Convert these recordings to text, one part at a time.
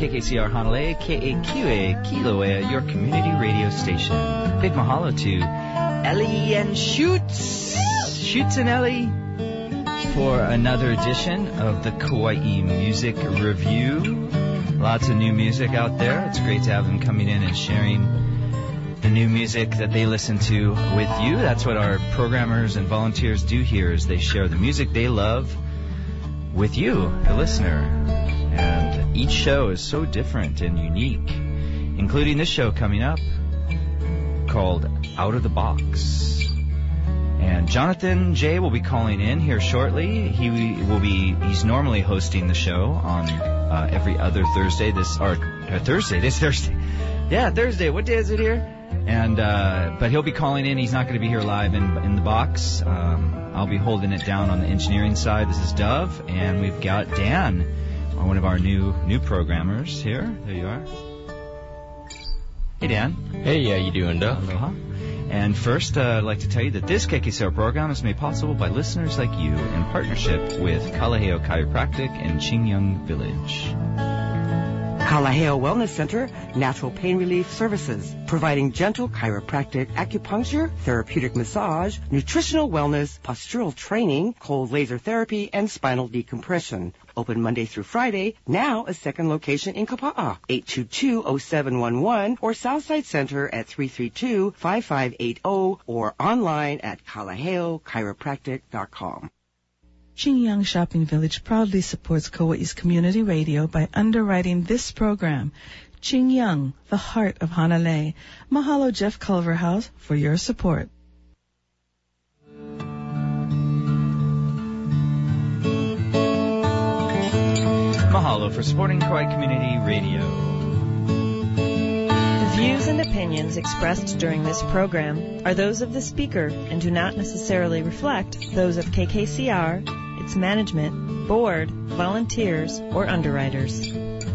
KKCR Honolulu, KAQA, Kilauea, your community radio station. Big mahalo to Ellie and Shoots and Ellie, for another edition of the Kauai Music Review. Lots of new music out there. It's great to have them coming in and sharing the new music that they listen to with you. That's what our programmers and volunteers do here, is they share the music they love with you, the listener. And each show is so different and unique, including this show coming up called Out of the Box. And Jonathan J. will be calling in here shortly. He's normally hosting the show on every other Thursday. Thursday. Yeah, Thursday. What day is it here? And but he'll be calling in. He's not going to be here live in the box. I'll be holding it down on the engineering side. This is Dove, and we've got Dan, one of our new programmers here. There you are. Hey, Dan. Hey, how you doing, Dove? Aloha. And first, I'd like to tell you that this KKCR program is made possible by listeners like you in partnership with Kalaheo Chiropractic in Qingyang Village. Kalaheo Wellness Center, natural pain relief services, providing gentle chiropractic acupuncture, therapeutic massage, nutritional wellness, postural training, cold laser therapy, and spinal decompression. Open Monday through Friday, now a second location in Kapa'a, 822-0711, or Southside Center at 332-5580, or online at kalaheochiropractic.com. Qingyang Shopping Village proudly supports Kauai's community radio by underwriting this program. Qingyang, the heart of Hanalei. Mahalo, Jeff Culverhouse, for your support. Mahalo for supporting Kauai Community Radio. The views and opinions expressed during this program are those of the speaker and do not necessarily reflect those of KKCR, its management, board, volunteers, or underwriters.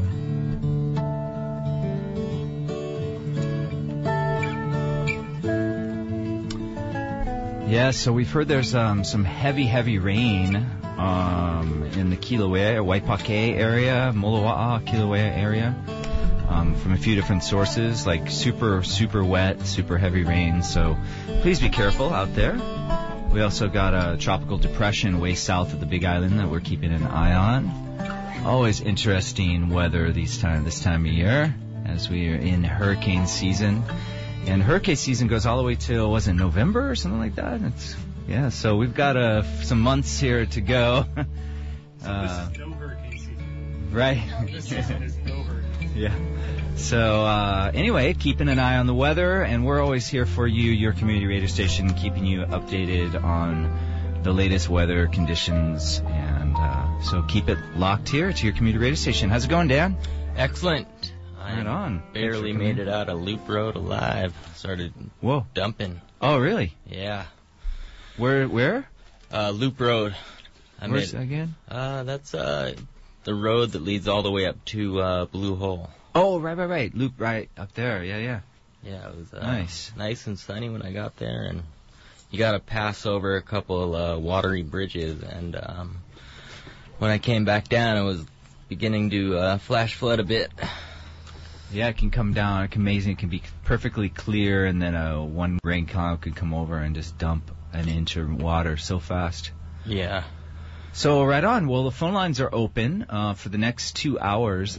Yeah, so we've heard there's some heavy rain in the Kilauea, Waipake area, Moloa'a, Kilauea area, from a few different sources, like super wet, super heavy rain. So please be careful out there. We also got a tropical depression way south of the Big Island that we're keeping an eye on. Always interesting weather this time of year, as we are in hurricane season. And hurricane season goes all the way till, was it November or something like that? So we've got some months here to go. So this is no hurricane season. Right. This season is no hurricane. Yeah. So anyway, keeping an eye on the weather, and we're always here for you, your community radio station, keeping you updated on the latest weather conditions. And so keep it locked here to your community radio station. How's it going, Dan? Excellent. Right on. Barely made it out of Loop Road alive. Started dumping. Oh, really? Yeah. Where? Loop Road. Where's that again? That's the road that leads all the way up to Blue Hole. Oh, right. Loop right up there. Yeah. Yeah, it was nice and sunny when I got there, and you got to pass over a couple watery bridges. And when I came back down, it was beginning to flash flood a bit. Yeah, it can come down. It's amazing. It can be perfectly clear, and then one rain cloud could come over and just dump an inch of water so fast. Yeah. So right on. Well, the phone lines are open for the next 2 hours,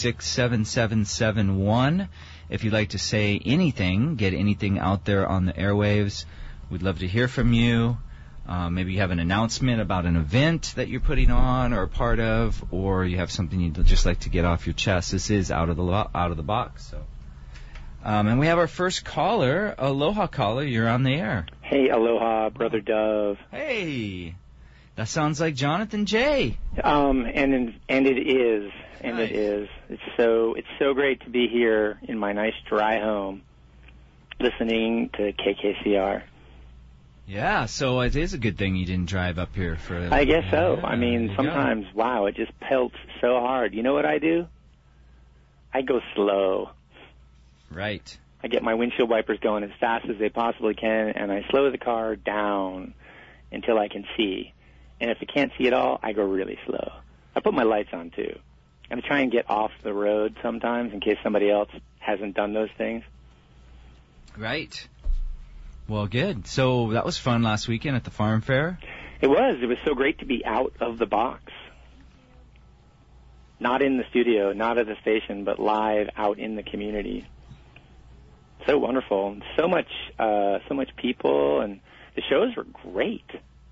826-7771. If you'd like to say anything, get anything out there on the airwaves, we'd love to hear from you. Maybe you have an announcement about an event that you're putting on or a part of, or you have something you'd just like to get off your chest. This is Out of the Box. So, and we have our first caller. Aloha, caller. You're on the air. Hey, aloha, Brother Dove. Hey. That sounds like Jonathan J. And it is. And nice. It is. It's so great to be here in my nice dry home listening to KKCR. Yeah, so it is a good thing you didn't drive up here for... I guess so. I mean, sometimes, wow, it just pelts so hard. You know what I do? I go slow. Right. I get my windshield wipers going as fast as they possibly can, and I slow the car down until I can see. And if I can't see at all, I go really slow. I put my lights on, too. I try and get off the road sometimes in case somebody else hasn't done those things. Right. Well, good. So that was fun last weekend at the farm fair. It was. It was so great to be out of the box. Not in the studio, not at the station, but live out in the community. So wonderful. So much people, and the shows were great.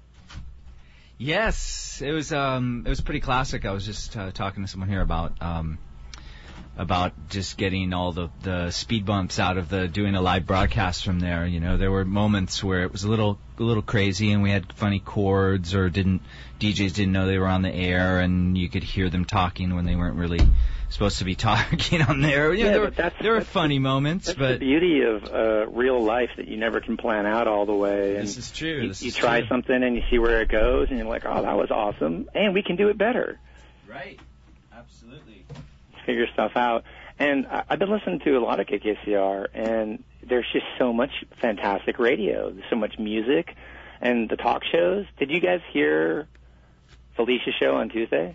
Yes, it was pretty classic. I was just talking to someone here about just getting all the speed bumps out of doing a live broadcast from there. You know, there were moments where it was a little crazy, and we had funny chords, or DJs didn't know they were on the air, and you could hear them talking when they weren't really supposed to be talking on there. You know, there were funny moments, that's but the beauty of real life, that you never can plan out all the way. And this is true. You try something and you see where it goes, and you're like, oh, that was awesome, and we can do it better. Right. Absolutely. Figure stuff out. And I've been listening to a lot of KKCR, and there's just so much fantastic radio. There's so much music, and the talk shows. Did you guys hear Felicia's show on Tuesday?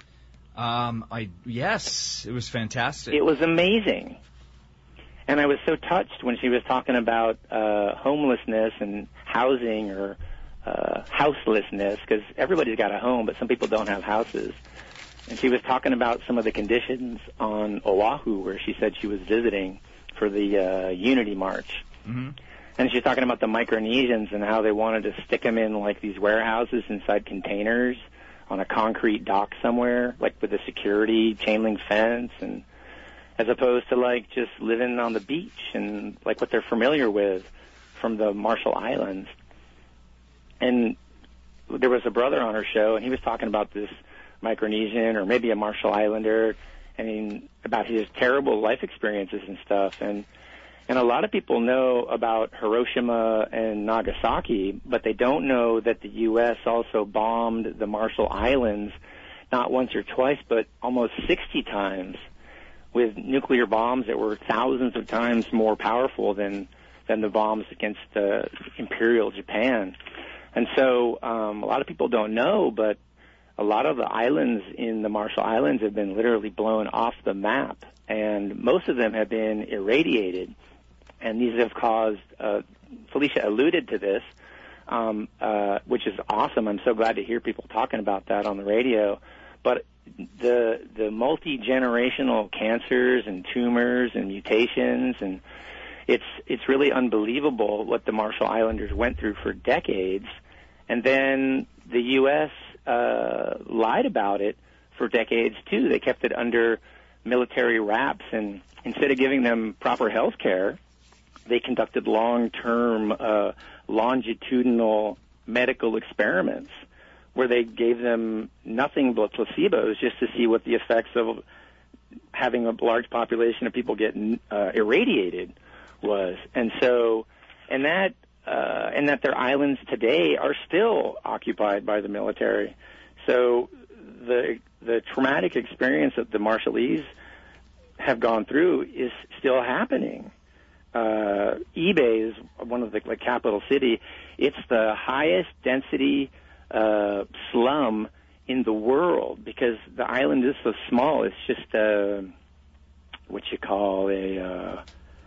Yes, it was fantastic. It was amazing. And I was so touched when she was talking about homelessness and housing, or houselessness, because everybody's got a home, but some people don't have houses. And she was talking about some of the conditions on Oahu, where she said she was visiting for the Unity March. Mm-hmm. And she's talking about the Micronesians and how they wanted to stick them in like these warehouses inside containers on a concrete dock somewhere, like with a security chain link fence, and as opposed to like just living on the beach and like what they're familiar with from the Marshall Islands. And there was a brother on her show, and he was talking about this Micronesian, or maybe a Marshall Islander, and about his terrible life experiences and stuff. And a lot of people know about Hiroshima and Nagasaki, but they don't know that the U.S. also bombed the Marshall Islands not once or twice, but almost 60 times, with nuclear bombs that were thousands of times more powerful than the bombs against Imperial Japan. And so a lot of people don't know, but a lot of the islands in the Marshall Islands have been literally blown off the map, and most of them have been irradiated. And these have caused, Felicia alluded to this, which is awesome. I'm so glad to hear people talking about that on the radio. But the multi-generational cancers and tumors and mutations, and it's really unbelievable what the Marshall Islanders went through for decades. And then the U.S. lied about it for decades, too. They kept it under military wraps, and instead of giving them proper health care, they conducted long-term longitudinal medical experiments where they gave them nothing but placebos just to see what the effects of having a large population of people get irradiated was. And that their islands today are still occupied by the military. So the traumatic experience that the Marshallese have gone through is still happening. Ebay is one of the capital city. It's the highest density slum in the world because the island is so small. It's just what you call a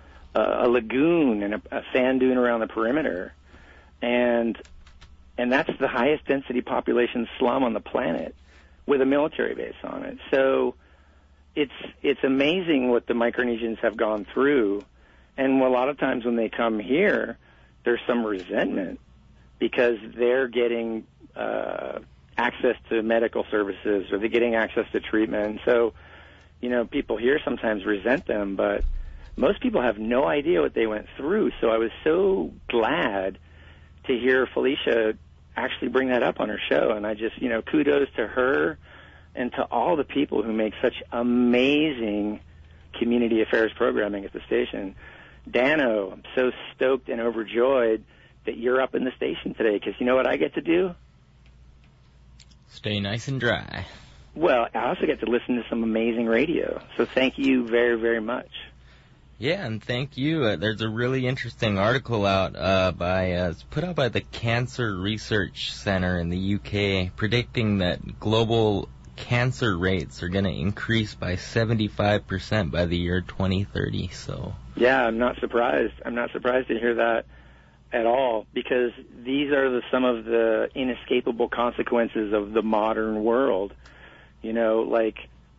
lagoon and a sand dune around the perimeter, and that's the highest density population slum on the planet with a military base on it. So it's amazing what the Micronesians have gone through. And a lot of times when they come here, there's some resentment because they're getting access to medical services, or they're getting access to treatment. So, people here sometimes resent them, but most people have no idea what they went through. So I was so glad to hear Felicia actually bring that up on her show. And I just, kudos to her and to all the people who make such amazing community affairs programming at the station. Dano, I'm so stoked and overjoyed that you're up in the station today, because you know what I get to do? Stay nice and dry. Well, I also get to listen to some amazing radio. So thank you very, very much. Yeah, and thank you. There's a really interesting article out it's put out by the Cancer Research Center in the UK, predicting that global cancer rates are going to increase by 75% by the year 2030. So yeah, I'm not surprised. I'm not surprised to hear that at all, because these are some of the inescapable consequences of the modern world. You know, like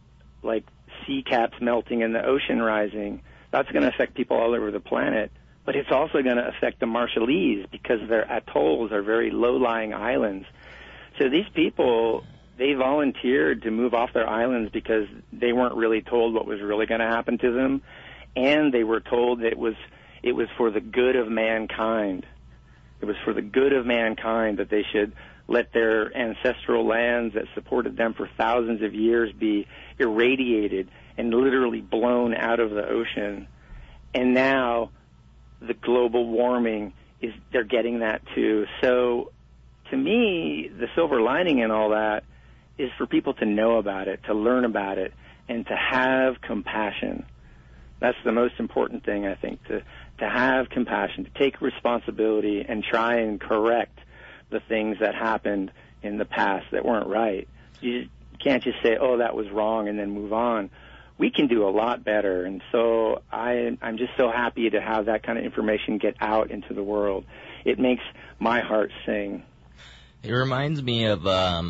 sea caps melting and the ocean rising. That's going to affect people all over the planet. But it's also going to affect the Marshallese, because their atolls are very low-lying islands. So these people, they volunteered to move off their islands because they weren't really told what was really going to happen to them, and they were told that it was for the good of mankind. It was for the good of mankind that they should let their ancestral lands that supported them for thousands of years be irradiated and literally blown out of the ocean. And now the global warming they're getting that too. So to me, the silver lining in all that is for people to know about it, to learn about it, and to have compassion. That's the most important thing, I think, to have compassion, to take responsibility and try and correct the things that happened in the past that weren't right. You can't just say, oh, that was wrong, and then move on. We can do a lot better, and so I'm just so happy to have that kind of information get out into the world. It makes my heart sing. It reminds me of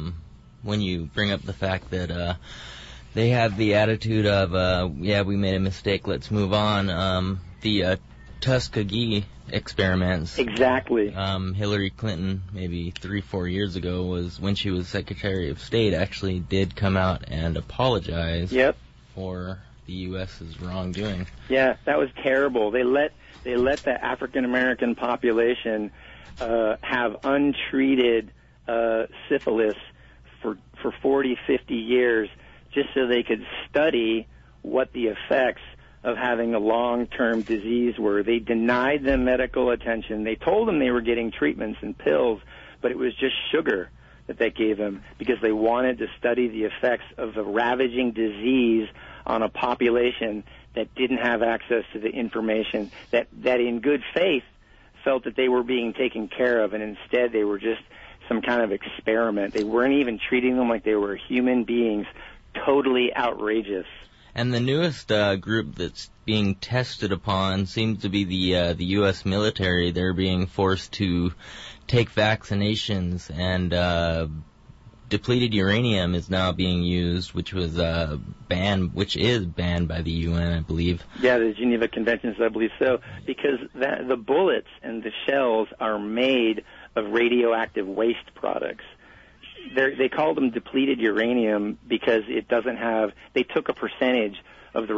when you bring up the fact that they have the attitude of, yeah, we made a mistake, let's move on. The Tuskegee experiments. Exactly. Hillary Clinton, maybe 3-4 years ago, was when she was Secretary of State, actually did come out and apologize. Yep. For the U.S.'s wrongdoing. Yeah, that was terrible. They let the African American population have untreated syphilis for 40, 50 years, just so they could study what the effects of having a long-term disease were. They denied them medical attention. They told them they were getting treatments and pills, but it was just sugar that they gave them, because they wanted to study the effects of the ravaging disease on a population that didn't have access to the information, that in good faith felt that they were being taken care of, and instead they were just some kind of experiment. They weren't even treating them like they were human beings. Totally outrageous. And the newest group that's being tested upon seems to be the U.S. military. They're being forced to take vaccinations, and depleted uranium is now being used, which is banned by the UN, I believe. Yeah, the Geneva Conventions, I believe so, because the bullets and the shells are made of radioactive waste products. They call them depleted uranium because it doesn't have. They took a percentage of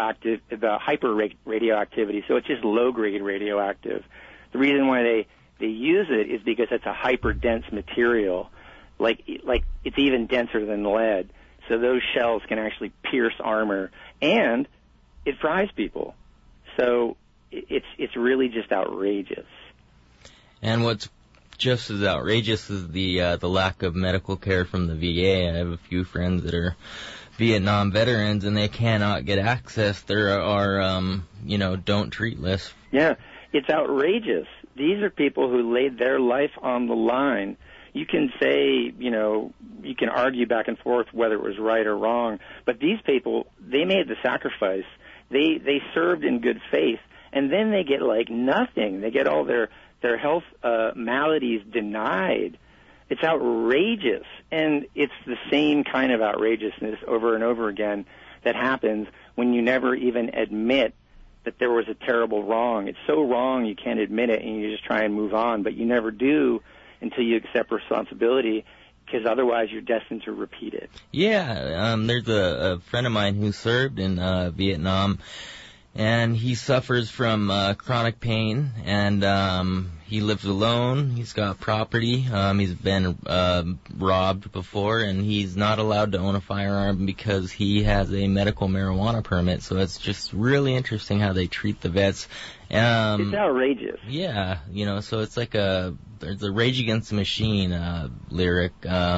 the hyper radioactivity, so it's just low grade radioactive. The reason why they use it is because it's a hyper dense material, like it's even denser than lead. So those shells can actually pierce armor, and it fries people. So it's really just outrageous. And what's just as outrageous is the lack of medical care from the VA. I have a few friends that are Vietnam veterans, and they cannot get access. There are, don't treat lists. Yeah, it's outrageous. These are people who laid their life on the line. You can say, you can argue back and forth whether it was right or wrong, but these people, they made the sacrifice. They served in good faith, and then they get like nothing. They get all their health maladies denied. It's outrageous, and it's the same kind of outrageousness over and over again that happens when you never even admit that there was a terrible wrong. It's so wrong you can't admit it, and you just try and move on, but you never do until you accept responsibility, because otherwise you're destined to repeat it. Yeah, there's a friend of mine who served in Vietnam, and he suffers from chronic pain, and he lives alone. He's got property. He's been robbed before, and he's not allowed to own a firearm because he has a medical marijuana permit. So it's just really interesting how they treat the vets. It's outrageous. Yeah, so it's like there's a Rage Against the Machine lyric,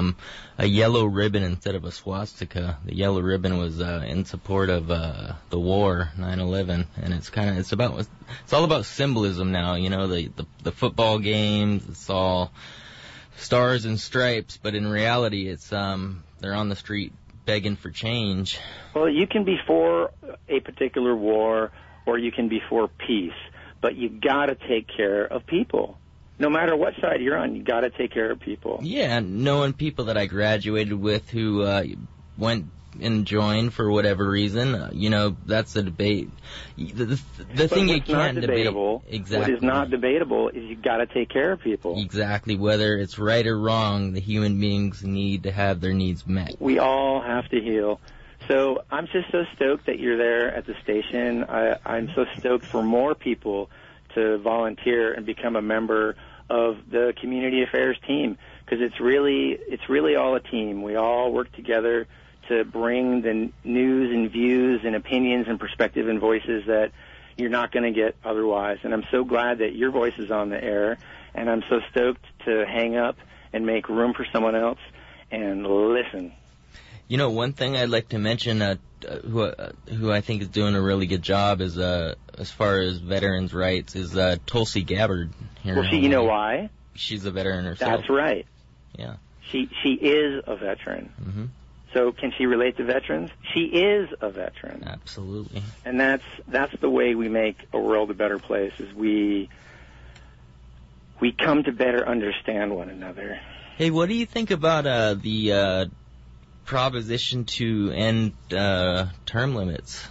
a yellow ribbon instead of a swastika. The yellow ribbon was in support of the war, 9/11, and it's all about symbolism now. The football games, it's all stars and stripes, but in reality, it's they're on the street begging for change. Well, you can be for a particular war or you can be for peace, but you got to take care of people. No matter what side you're on, you got to take care of people. Yeah, knowing people that I graduated with who went and joined for whatever reason, that's a debate. The thing you can't debate. Exactly. What is not debatable is you got to take care of people. Exactly. Whether it's right or wrong, the human beings need to have their needs met. We all have to heal. So I'm just so stoked that you're there at the station. I'm so stoked for more people to volunteer and become a member of the community affairs team, because it's really all a team. We all work together to bring the news and views and opinions and perspective and voices that you're not going to get otherwise. And I'm so glad that your voice is on the air, and I'm so stoked to hang up and make room for someone else and listen. One thing I'd like to mention, who I think is doing a really good job is, as far as veterans' rights, is Tulsi Gabbard. Well, you know why? She's a veteran herself. That's right. Yeah. She is a veteran. Mm-hmm. So can she relate to veterans? She is a veteran. Absolutely. And that's the way we make a world a better place, is we come to better understand one another. Hey, what do you think about the proposition to end term limits?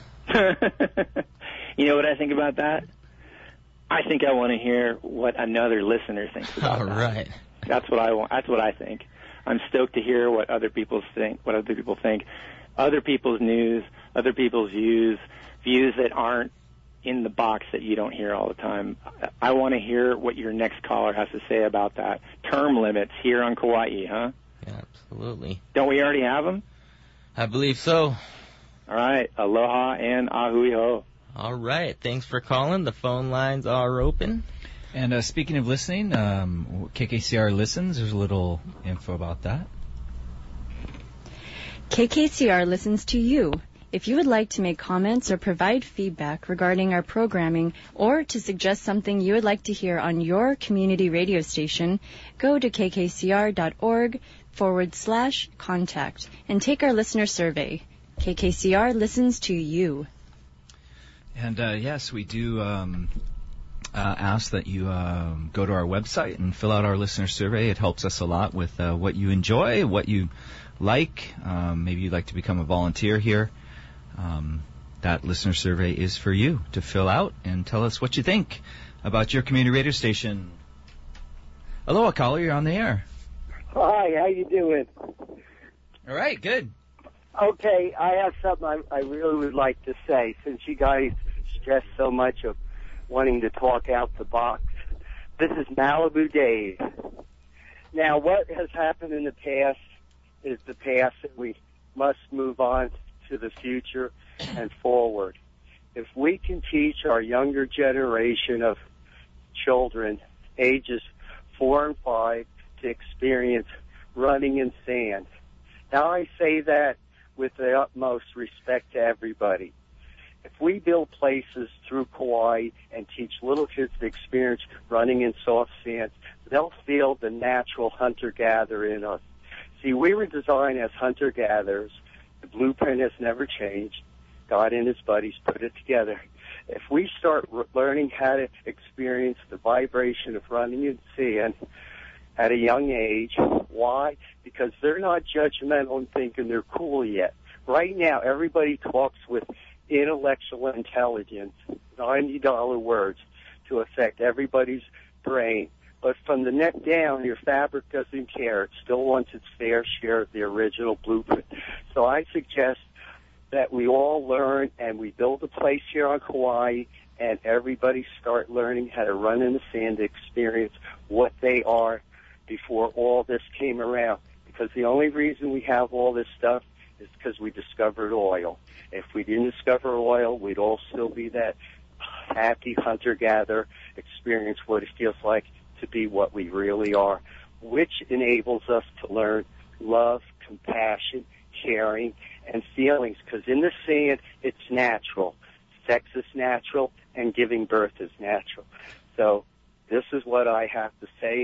You know what I think about that? I think I want to hear what another listener thinks about that. All right. That's what I want. That's what I think. I'm stoked to hear what other people think. Other people's news, other people's views that aren't in the box that you don't hear all the time. I want to hear what your next caller has to say about that. Term limits here on Kauai, huh? Yeah, absolutely. Don't we already have them? I believe so. All right. Aloha and ahui ho. All right. Thanks for calling. The phone lines are open. And speaking of listening, KKCR listens. There's a little info about that. KKCR listens to you. If you would like to make comments or provide feedback regarding our programming, or to suggest something you would like to hear on your community radio station, go to kkcr.org/contact and take our listener survey. KKCR listens to you. And yes, we do ask that you go to our website and fill out our listener survey. It helps us a lot with what you enjoy, what you like. Maybe you'd like to become a volunteer here. That listener survey is for you to fill out and tell us what you think about your community radio station. Aloha, caller, you're on the air. Hi, how you doing? All right, good. Okay, I have something I really would like to say, since you guys stress so much of wanting to talk out the box. This is Malibu Dave. Now, what has happened in the past is the past, and we must move on to the future and forward. If we can teach our younger generation of children, ages 4 and 5, to experience running in sand. Now, I say that with the utmost respect to everybody. If we build places through Kauai and teach little kids to experience running in soft sand, they'll feel the natural hunter-gatherer in us. See, we were designed as hunter-gatherers. The blueprint has never changed. God and his buddies put it together. If we start learning how to experience the vibration of running in sand at a young age, why? Because they're not judgmental and thinking they're cool yet. Right now, everybody talks with intellectual intelligence, $90 words, to affect everybody's brain. But from the neck down, your fabric doesn't care. It still wants its fair share of the original blueprint. So I suggest that we all learn and we build a place here on Kauai, and everybody start learning how to run in the sand to experience what they are before all this came around. Because the only reason we have all this stuff is because we discovered oil. If we didn't discover oil, we'd all still be that happy hunter-gatherer, experience what it feels like to be what we really are, which enables us to learn love, compassion, caring, and feelings. Because in the sand, it's natural. Sex is natural, and giving birth is natural. So this is what I have to say, and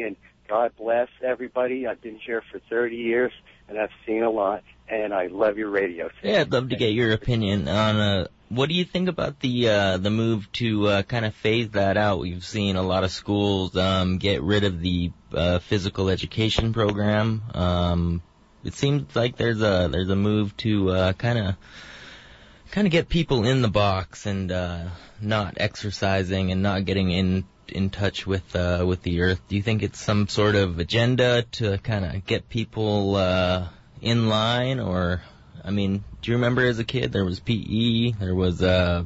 God bless everybody. I've been here for 30 years, and I've seen a lot, and I love your radio. Yeah, I'd love to get your opinion on what do you think about the move to kind of phase that out? We've seen a lot of schools get rid of the physical education program. It seems like there's a move to kind of get people in the box and not exercising and not getting in touch with the earth. Do you think it's some sort of agenda to kind of get people in line? Or, I mean, do you remember as a kid there was PE, there was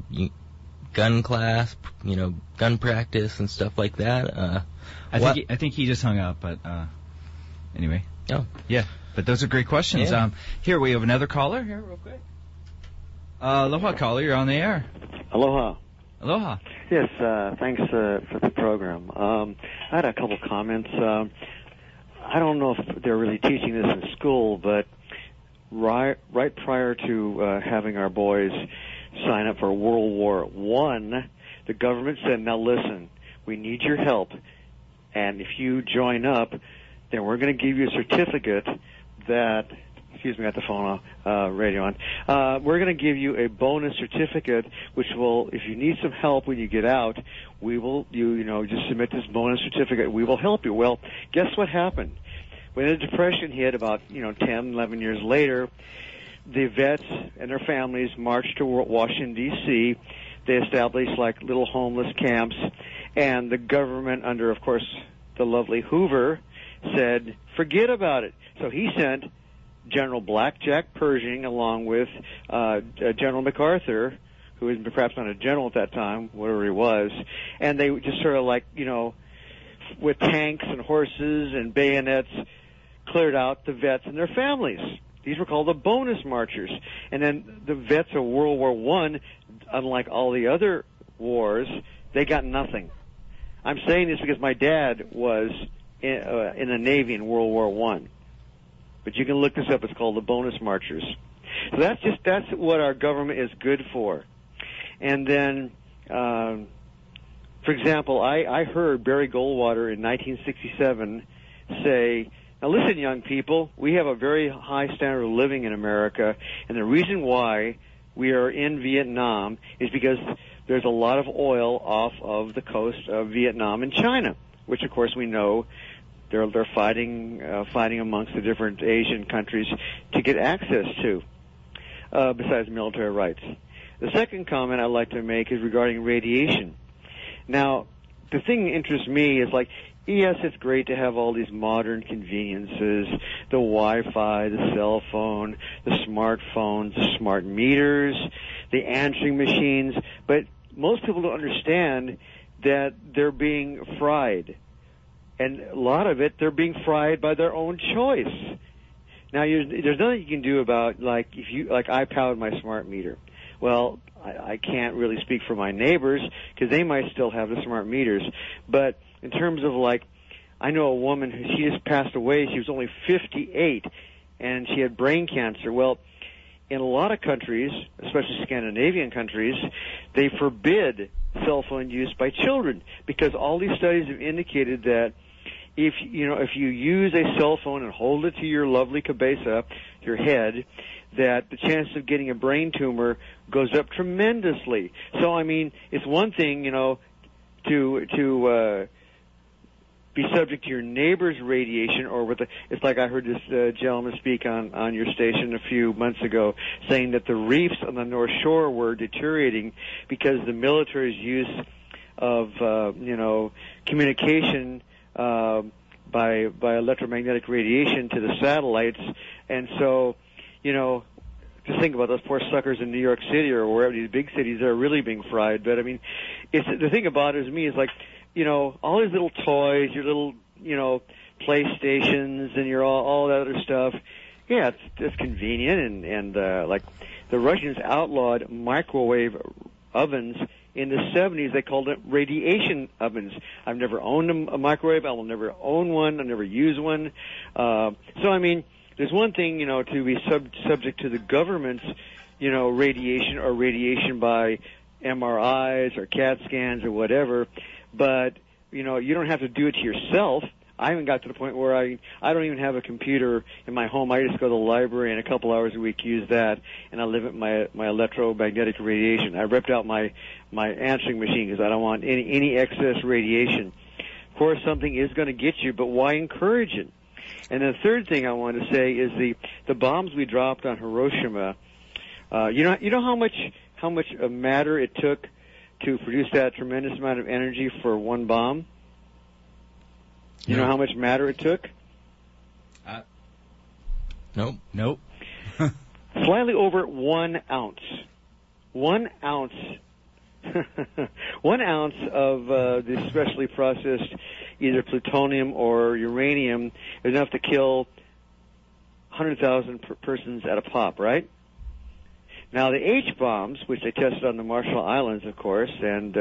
gun class, gun practice and stuff like that? I think he just hung up, but anyway. Oh, yeah. But those are great questions. Yeah. Here we have another caller here, real quick. Aloha, caller. You're on the air. Aloha. Aloha. Yes, thanks for the program. I had a couple comments. I don't know if they're really teaching this in school, but right prior to having our boys sign up for World War I, the government said, now listen, we need your help, and if you join up, then we're going to give you a certificate that, excuse me, I got the phone radio on. We're going to give you a bonus certificate, which will, if you need some help when you get out, we will, just submit this bonus certificate. We will help you. Well, guess what happened? When the Depression hit about, 10, 11 years later, the vets and their families marched to Washington, D.C. They established, little homeless camps, and the government, under, of course, the lovely Hoover, said, forget about it. So he sent General Blackjack Pershing along with General MacArthur, who was perhaps not a general at that time, whatever he was, and they just sort of with tanks and horses and bayonets, cleared out the vets and their families. These were called the bonus marchers. And then the vets of World War I, unlike all the other wars, they got nothing. I'm saying this because my dad was in the Navy in World War I. But you can look this up. It's called the bonus marchers. So that's what our government is good for. And then, for example, I heard Barry Goldwater in 1967 say, now listen, young people, we have a very high standard of living in America, and the reason why we are in Vietnam is because there's a lot of oil off of the coast of Vietnam and China, which of course we know they're fighting amongst the different Asian countries to get access to, besides military rights. The second comment I'd like to make is regarding radiation. Now, the thing that interests me is yes, it's great to have all these modern conveniences, the Wi-Fi, the cell phone, the smartphones, the smart meters, the answering machines, but most people don't understand that they're being fried. And a lot of it, they're being fried by their own choice. Now, there's nothing you can do about, I powered my smart meter. Well, I can't really speak for my neighbors because they might still have the smart meters. But in terms of, I know a woman who, she just passed away. She was only 58, and she had brain cancer. Well, in a lot of countries, especially Scandinavian countries, they forbid cell phone use by children because all these studies have indicated that if you use a cell phone and hold it to your lovely cabeza, your head, that the chance of getting a brain tumor goes up tremendously. So, I mean, it's one thing, to be subject to your neighbor's radiation, or it's like I heard this gentleman speak on your station a few months ago, saying that the reefs on the North Shore were deteriorating because the military's use of communication by electromagnetic radiation to the satellites, and so just think about those poor suckers in New York City or wherever, these big cities that are really being fried. But I mean, the thing about it is all these little toys, your little, PlayStations and your all that other stuff. Yeah, it's convenient, and the Russians outlawed microwave ovens in the 70s. They called it radiation ovens. I've never owned a microwave. I will never own one. I'll never use one. So I mean, there's one thing, to be subject to the government's, radiation or radiation by MRIs or CAT scans or whatever, but, you don't have to do it to yourself. I haven't got to the point where I don't even have a computer in my home. I just go to the library and a couple hours a week use that, and I limit my electromagnetic radiation. I ripped out my answering machine because I don't want any excess radiation. Of course, something is going to get you, but why encourage it? And the third thing I want to say is the bombs we dropped on Hiroshima. You know how much matter it took to produce that tremendous amount of energy for one bomb? You know how much matter it took? Nope. Slightly over 1 ounce. 1 ounce. 1 ounce of the specially processed either plutonium or uranium is enough to kill 100,000 persons at a pop, right? Now the H-bombs, which they tested on the Marshall Islands, of course, and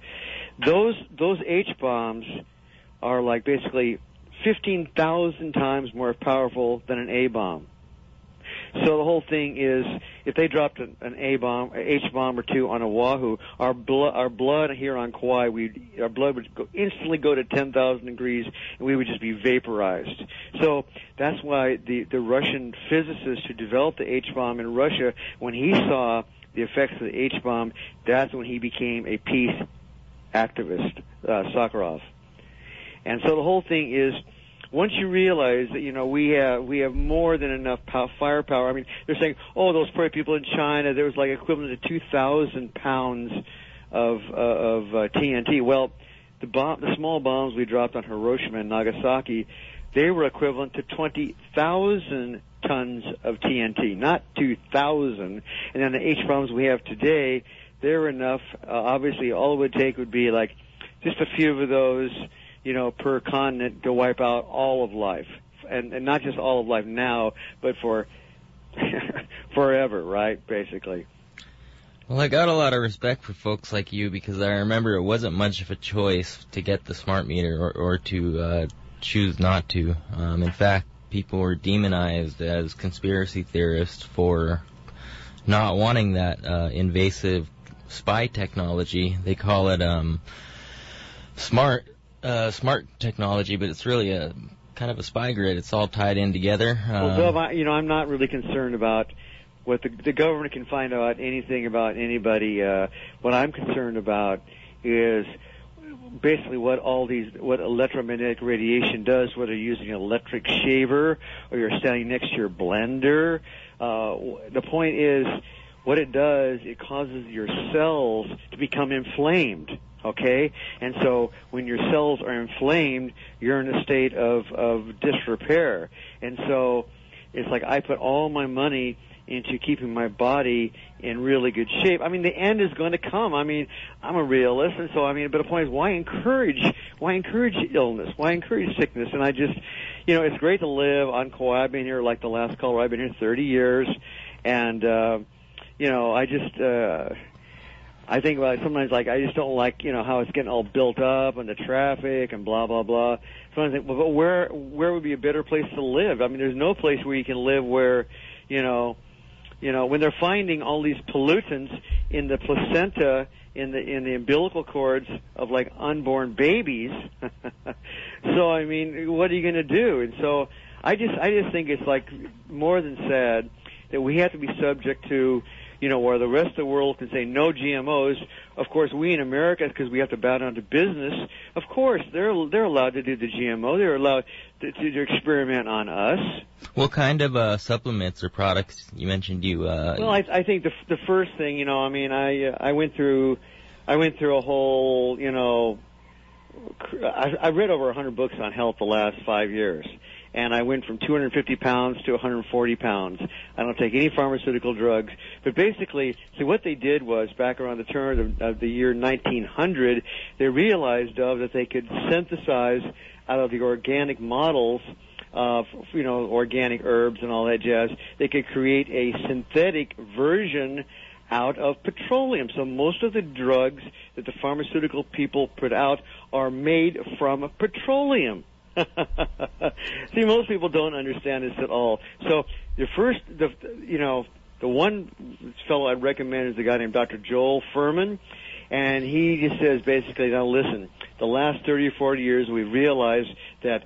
those H-bombs are like basically 15,000 times more powerful than an A-bomb. So the whole thing is, if they dropped an A-bomb, an H-bomb or two on Oahu, our blood here on Kauai, our blood would instantly go to 10,000 degrees, and we would just be vaporized. So that's why the Russian physicist who developed the H-bomb in Russia, when he saw the effects of the H-bomb, that's when he became a peace activist, Sakharov. And so the whole thing is, once you realize that, we have more than enough firepower. I mean, they're saying, those poor people in China, there was like equivalent to 2,000 pounds of TNT. Well, the small bombs we dropped on Hiroshima and Nagasaki, they were equivalent to 20,000 tons of TNT, not 2,000. And then the H bombs we have today, they're enough. Obviously, all it would take would be like just a few of those, per continent to wipe out all of life. And not just all of life now, but for forever, right, basically. Well, I got a lot of respect for folks like you because I remember it wasn't much of a choice to get the smart meter or to choose not to. In fact, people were demonized as conspiracy theorists for not wanting that invasive spy technology. They call it smart technology, but it's really a kind of a spy grid. It's all tied in together. Well, Dov, I'm not really concerned about what the government can find out anything about anybody. What I'm concerned about is basically what electromagnetic radiation does, whether you're using an electric shaver or you're standing next to your blender. The point is, what it does, it causes your cells to become inflamed. Okay? And so when your cells are inflamed, you're in a state of disrepair. And so it's like I put all my money into keeping my body in really good shape. I mean, the end is going to come. I mean, I'm a realist, and so, but the point is, why encourage illness? Why encourage sickness? And I just, it's great to live on Kauai. I've been here like the last caller. I've been here 30 years, and, I just, I think about it sometimes, like, I just don't like, how it's getting all built up and the traffic and blah, blah, blah. So I think, well, but where would be a better place to live? I mean, there's no place where you can live where, when they're finding all these pollutants in the placenta, in the umbilical cords of like unborn babies. So, what are you going to do? And so I just think it's like more than sad that we have to be subject to, where the rest of the world can say no GMOs. Of course, we in America, because we have to bow down to business, of course, they're allowed to do the GMO. They're allowed to experiment on us. What kind of supplements or products you mentioned you? Well, I think the first thing, I went through a whole, I read over 100 books on health the last 5 years. And I went from 250 pounds to 140 pounds. I don't take any pharmaceutical drugs. But basically, what they did was, back around the turn of the year 1900, they realized that they could synthesize out of the organic models of, organic herbs and all that jazz. They could create a synthetic version out of petroleum. So most of the drugs that the pharmaceutical people put out are made from petroleum. See, most people don't understand this at all. So the one fellow I'd recommend is a guy named Dr. Joel Fuhrman, and he just says basically, now listen, the last 30 or 40 years we've realized that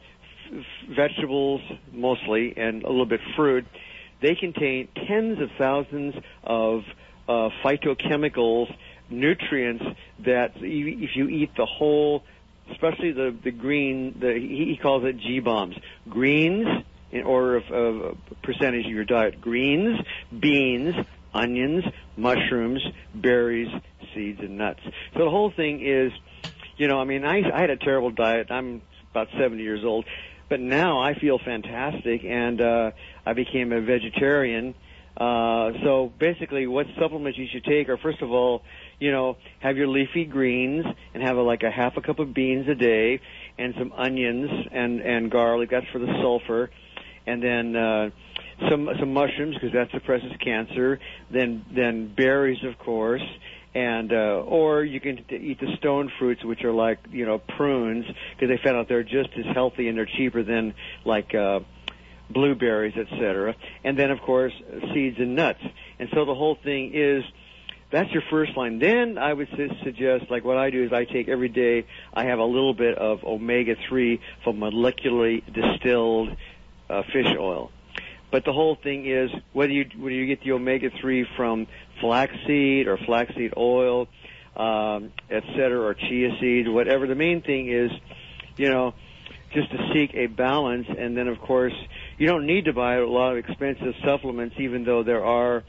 vegetables mostly and a little bit fruit, they contain tens of thousands of phytochemicals, nutrients that if you eat the whole, especially the green, he calls it G-bombs, greens in order of percentage of your diet, greens, beans, onions, mushrooms, berries, seeds, and nuts. So the whole thing is, I had a terrible diet. I'm about 70 years old, but now I feel fantastic, and I became a vegetarian. So basically, what supplements you should take are, first of all, have your leafy greens and have a half a cup of beans a day and some onions and garlic. That's for the sulfur. And then some mushrooms, because that suppresses cancer. Then berries, of course. And or you can eat the stone fruits, which are like prunes, because they found out they're just as healthy and they're cheaper than blueberries, etc. And then, of course, seeds and nuts. And so the whole thing is, that's your first line. Then I would suggest, what I do is I take every day, I have a little bit of omega-3 from molecularly distilled fish oil. But the whole thing is, whether you get the omega-3 from flaxseed or flaxseed oil, etc., or chia seed, whatever, the main thing is, just to seek a balance. And then, of course, you don't need to buy a lot of expensive supplements, even though there are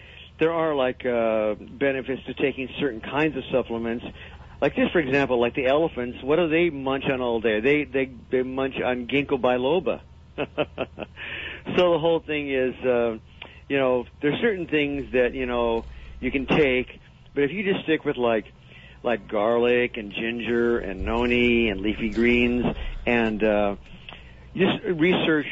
benefits to taking certain kinds of supplements. Like this, for example, like the elephants, what do they munch on all day? They munch on ginkgo biloba. So the whole thing is, there's certain things that, you can take, but if you just stick with like garlic and ginger and noni and leafy greens and just research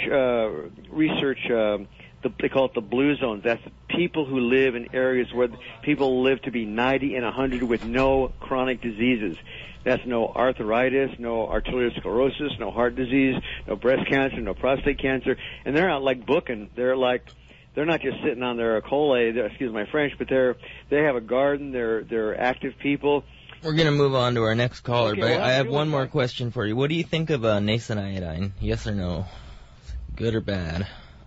they call it the blue zones. That's people who live in areas where people live to be 90 and 100 with no chronic diseases. That's no arthritis, no arteriosclerosis, no heart disease, no breast cancer, no prostate cancer. And they're out booking. They're not just sitting on their cole, excuse my French, but they have a garden. They're active people. We're going to move on to our next caller, Okay, but well, I have one more question for you. What do you think of nascent iodine? Yes or no? Good or bad?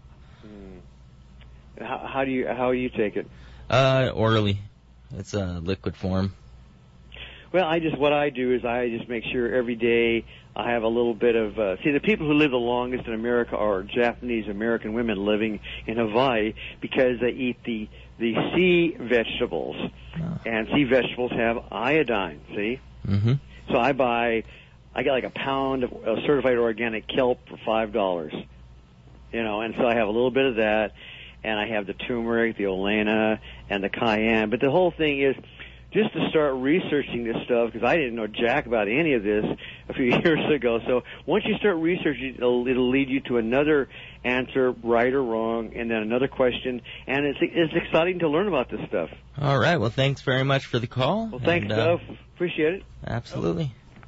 How do you take it? Orally. It's a liquid form. Well, what I do is I just make sure every day I have a little bit of, the people who live the longest in America are Japanese American women living in Hawaii because they eat the sea vegetables. Oh. And sea vegetables have iodine, see? Mm-hmm. So I get a pound of certified organic kelp for $5, and so I have a little bit of that, and I have the turmeric, the Olena, and the cayenne. But the whole thing is just to start researching this stuff, because I didn't know jack about any of this a few years ago. So once you start researching, it'll lead you to another answer, right or wrong, and then another question. And it's exciting to learn about this stuff. All right. Well, thanks very much for the call. Well, thanks, Duff. Appreciate it. Absolutely.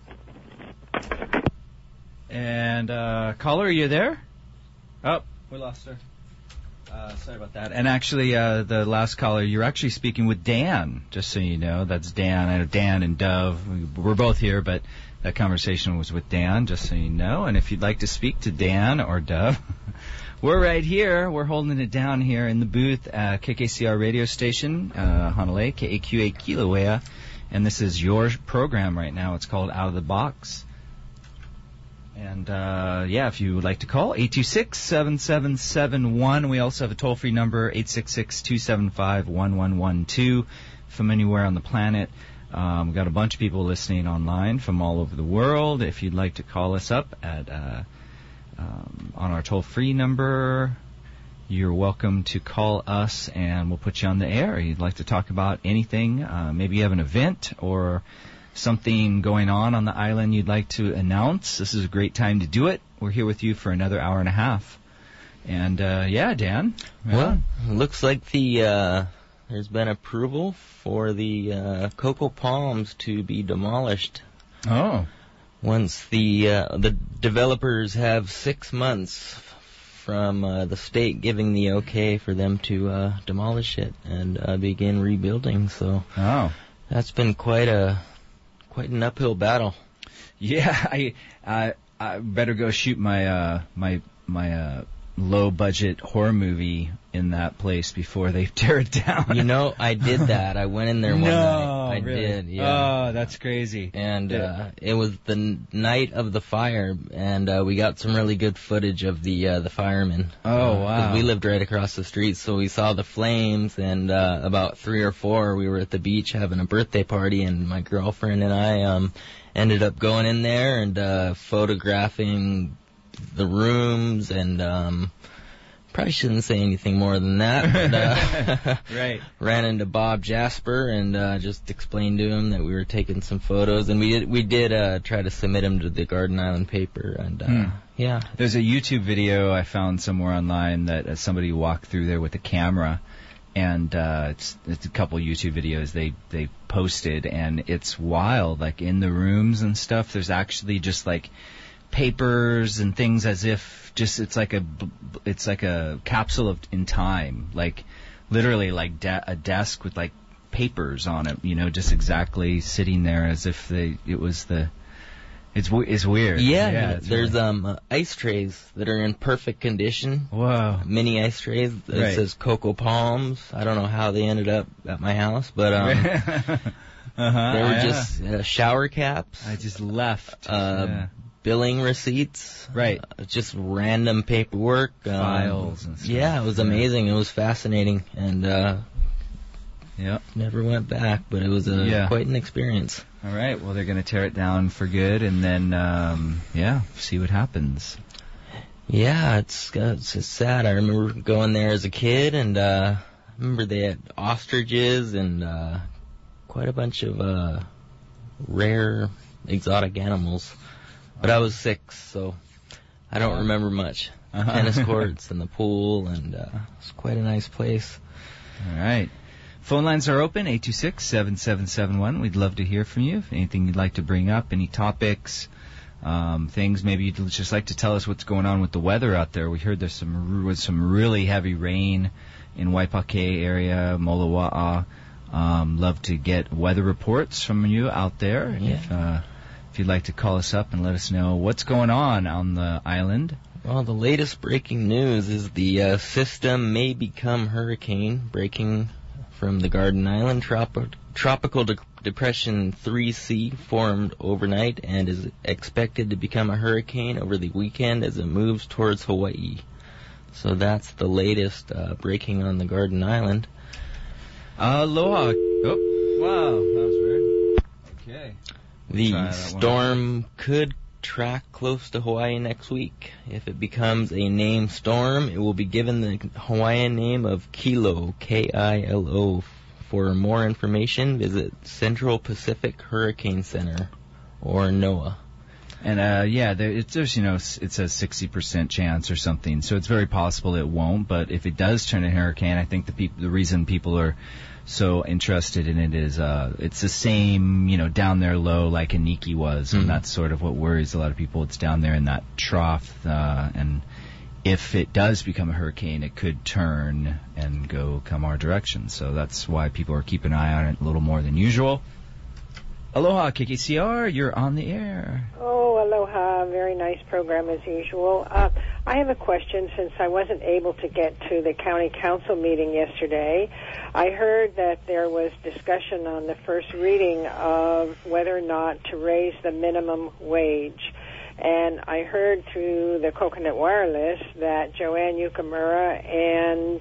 And caller, are you there? Oh, we lost her. Sorry about that. And actually, the last caller, you're actually speaking with Dan, just so you know. That's Dan. I know Dan and Dove. We're both here, but that conversation was with Dan, just so you know. And if you'd like to speak to Dan or Dove, we're right here. We're holding it down here in the booth at KKCR radio station, Hanalei, KAQA Kilauea. And this is your program right now. It's called Out of the Box. And, if you would like to call, 826-7771. We also have a toll-free number, 866-275-1112, from anywhere on the planet. We've got a bunch of people listening online from all over the world. If you'd like to call us up at on our toll-free number, you're welcome to call us, and we'll put you on the air. You'd like to talk about anything. Maybe you have an event or something going on the island you'd like to announce. This is a great time to do it. We're here with you for another hour and a half. And, Dan. Well, looks like there's been approval for the cocoa palms to be demolished. Oh. Once the developers have 6 months from the state giving the okay for them to demolish it and begin rebuilding. So that's been quite an uphill battle. Yeah, I better go shoot my my low budget horror movie in that place before they tear it down. You know, I did that. I went in there one night. I really? did, yeah. Oh, that's crazy. And it was the night of the fire, and we got some really good footage of the firemen. Oh, wow. 'Cause we lived right across the street, so we saw the flames, and about 3 or 4, we were at the beach having a birthday party, and my girlfriend and I ended up going in there and photographing the rooms, and probably shouldn't say anything more than that, but right. Ran into Bob Jasper and just explained to him that we were taking some photos, and we did try to submit them to the Garden Island paper, and yeah. There's a YouTube video I found somewhere online that somebody walked through there with a camera, and it's a couple YouTube videos they posted, and it's wild. Like in the rooms and stuff, there's actually just like papers and things, as if just it's like a capsule in time, like literally like a desk with like papers on it, you know, just exactly sitting there as if it's weird. Yeah, it's there's weird. ice trays that are in perfect condition. Whoa. Mini ice trays that says Cocoa Palms. I don't know how they ended up at my house, but they were just shower caps. I just left. Billing receipts, right? Just random paperwork, files and stuff. Yeah, it was amazing. It was fascinating, and never went back. But it was quite an experience. All right, well, they're going to tear it down for good, and then see what happens. Yeah, it's just sad. I remember going there as a kid, and I remember they had ostriches and quite a bunch of rare exotic animals. But I was 6, so I don't remember much. Tennis courts and the pool, and it's quite a nice place. All right. Phone lines are open, 826-7771. We'd love to hear from you. If anything you'd like to bring up, any topics, things, maybe you'd just like to tell us what's going on with the weather out there. We heard there's some really heavy rain in Waipakai area, Molowa'a. Love to get weather reports from you out there. Yeah. If you'd like to call us up and let us know what's going on the island. Well, the latest breaking news is the system may become hurricane, breaking from the Garden Island. Tropical Depression 3C formed overnight and is expected to become a hurricane over the weekend as it moves towards Hawaii. So that's the latest breaking on the Garden Island. Aloha. Oh, wow, that was weird. Okay. The storm could track close to Hawaii next week. If it becomes a named storm, it will be given the Hawaiian name of Kilo, K-I-L-O. For more information, visit Central Pacific Hurricane Center or NOAA. And there's it's a 60% chance or something, so it's very possible it won't. But if it does turn into a hurricane, I think the reason people are so interested in it is it's the same, down there low like Aniki was, and that's sort of what worries a lot of people. It's down there in that trough, and if it does become a hurricane, it could turn and come our direction. So that's why people are keeping an eye on it a little more than usual. Aloha, KKCR, you're on the air. Oh, aloha. Very nice program as usual. I have a question since I wasn't able to get to the county council meeting yesterday. I heard that there was discussion on the first reading of whether or not to raise the minimum wage. And I heard through the Coconut Wireless that Joanne Yukamura and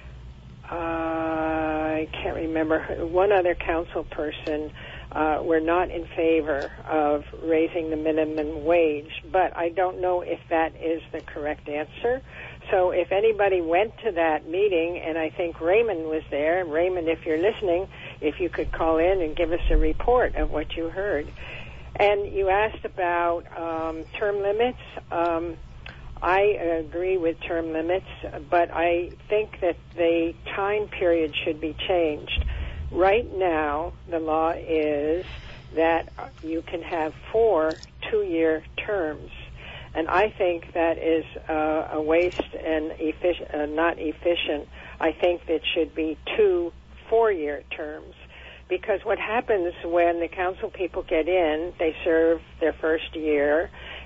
I can't remember, one other council person were not in favor of raising the minimum wage, but I don't know if that is the correct answer. So if anybody went to that meeting, and I think Raymond was there, Raymond, if you're listening, if you could call in and give us a report of what you heard. And you asked about term limits. I agree with term limits, but I think that the time period should be changed. Right now, the law is that you can have 4 two-year terms, and I think that is a waste and not efficient. I think that should be 2 4-year terms, because what happens when the council people get in, they serve their first year,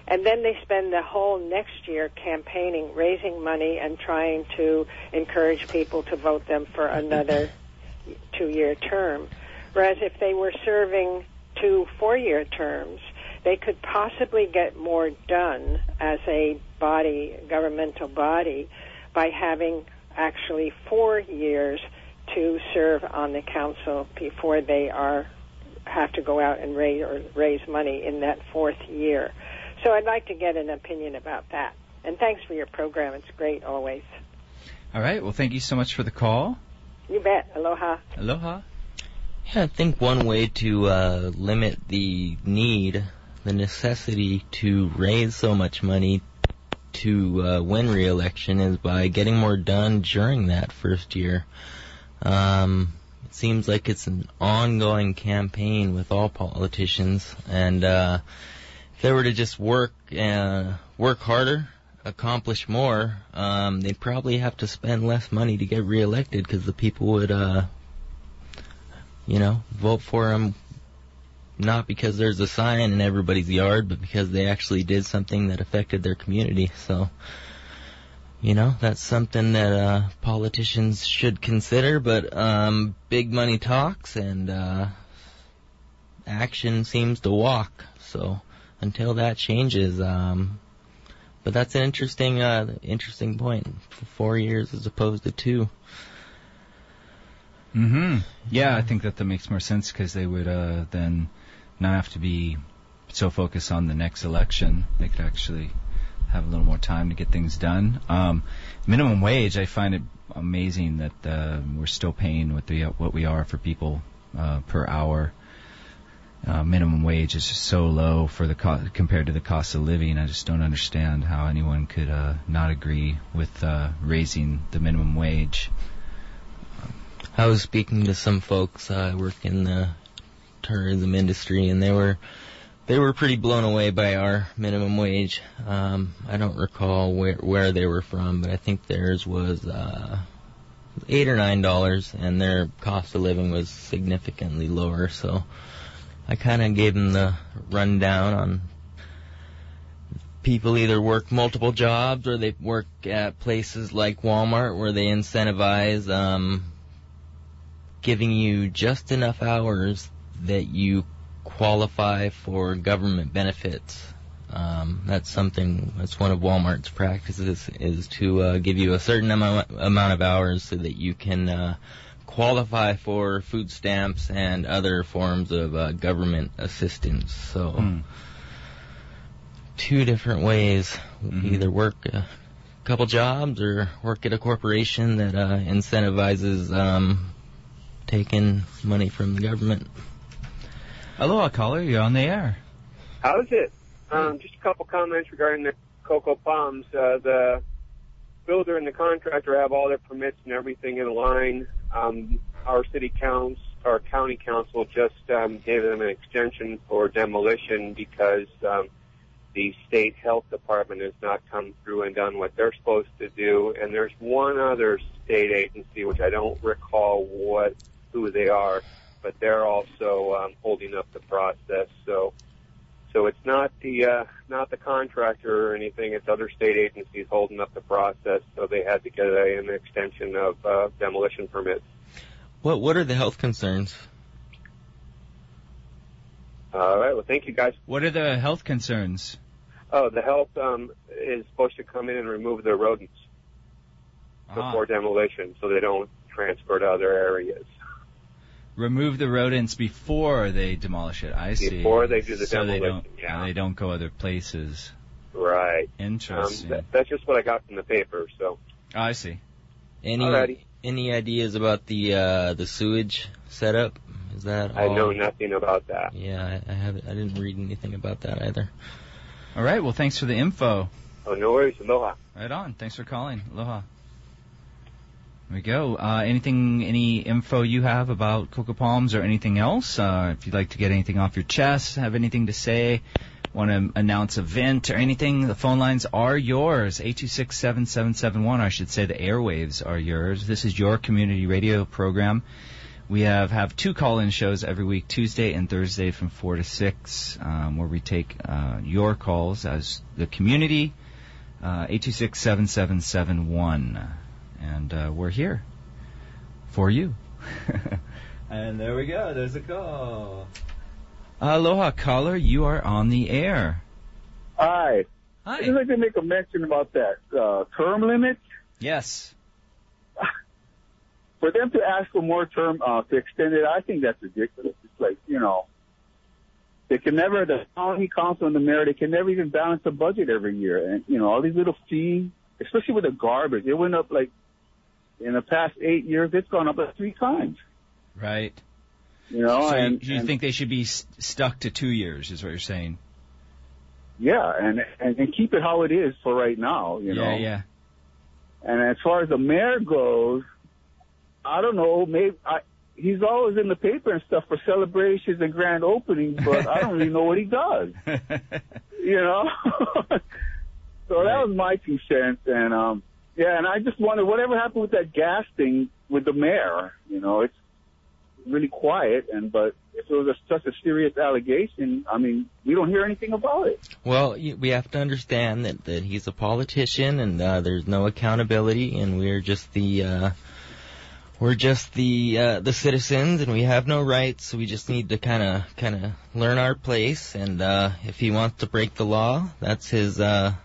And then they spend the whole next year campaigning, raising money, and trying to encourage people to vote them for another 2-year term. Whereas if they were serving 2 4-year terms, they could possibly get more done as a body, governmental body, by having actually 4 years to serve on the council before they have to go out and raise money in that 4th year. So I'd like to get an opinion about that. And thanks for your program. It's great always. All right. Well, thank you so much for the call. You bet. Aloha. Aloha. Yeah, I think one way to limit the need, the necessity to raise so much money to win re-election is by getting more done during that first year. It seems like it's an ongoing campaign with all politicians, and if they were to just work harder, accomplish more, they'd probably have to spend less money to get re-elected because the people would, vote for them not because there's a sign in everybody's yard, but because they actually did something that affected their community. So, that's something that politicians should consider, but big money talks and action seems to walk. So until that changes, but that's an interesting point. 4 years as opposed to 2. Mm-hmm. Yeah, I think that makes more sense because they would then not have to be so focused on the next election. They could actually have a little more time to get things done. Minimum wage, I find it amazing that we're still paying what we are for people per hour. Minimum wage is just so low for compared to the cost of living. I just don't understand how anyone could not agree with raising the minimum wage. I was speaking to some folks work in the tourism industry, and they were pretty blown away by our minimum wage. I don't recall where they were from, but I think theirs was $8 or $9, and their cost of living was significantly lower. So I kind of gave them the rundown on people either work multiple jobs or they work at places like Walmart where they incentivize giving you just enough hours that you qualify for government benefits. That's one of Walmart's practices, is to give you a certain amount of hours so that you can qualify for food stamps and other forms of government assistance. So 2 different ways. Either work a couple jobs or work at a corporation that incentivizes taking money from the government. Aloha, caller. You're on the air. How's it? Just a couple comments regarding the Cocoa Palms. The builder and the contractor have all their permits and everything in line. Our county council just gave them an extension for demolition because the state health department has not come through and done what they're supposed to do. And there's one other state agency, which I don't recall who they are, but they're also holding up the process. So it's not the contractor or anything. It's other state agencies holding up the process. So they had to get an extension of demolition permits. What are the health concerns? All right. Well, thank you, guys. What are the health concerns? Oh, the health is supposed to come in and remove the rodents before demolition, so they don't transfer to other areas. Remove the rodents before they demolish it. I see. Before they do the demolition. They don't go other places. Right. Interesting. That's just what I got from the paper. So. Oh, I see. Any ideas about the sewage setup? Is that all? I know nothing about that. Yeah, I didn't read anything about that either. All right. Well, thanks for the info. Oh, no worries. Aloha. Right on. Thanks for calling. Aloha. There we go. Any info you have about Cocoa Palms or anything else? If you'd like to get anything off your chest, have anything to say, want to announce an event or anything, the phone lines are yours. 826-7771. I should say the airwaves are yours. This is your community radio program. We have 2 call-in shows every week, Tuesday and Thursday from 4 to 6, where we take your calls as the community, 826-7771. And we're here for you. And there we go. There's a call. Aloha, caller. You are on the air. Hi. Hi. I'd just like to make a mention about that term limit. Yes. For them to ask for more term to extend it, I think that's ridiculous. It's like, they can never, the county council and the mayor, they can never even balance the budget every year. And, all these little fees, especially with the garbage, it went up like, in the past 8 years, it's gone up like 3 times. Right. So and you think they should be stuck to 2 years, is what you're saying? Yeah, and keep it how it is for right now, Yeah. And as far as the mayor goes, I don't know, maybe he's always in the paper and stuff for celebrations and grand openings, but I don't really know what he does. So that was my 2 cents, and and I just wonder whatever happened with that gas thing with the mayor. It's really quiet, but if it was such a serious allegation, I mean, we don't hear anything about it. Well, we have to understand that he's a politician, and there's no accountability, and we're just the citizens, and we have no rights. So we just need to kind of learn our place. And if he wants to break the law, that's his.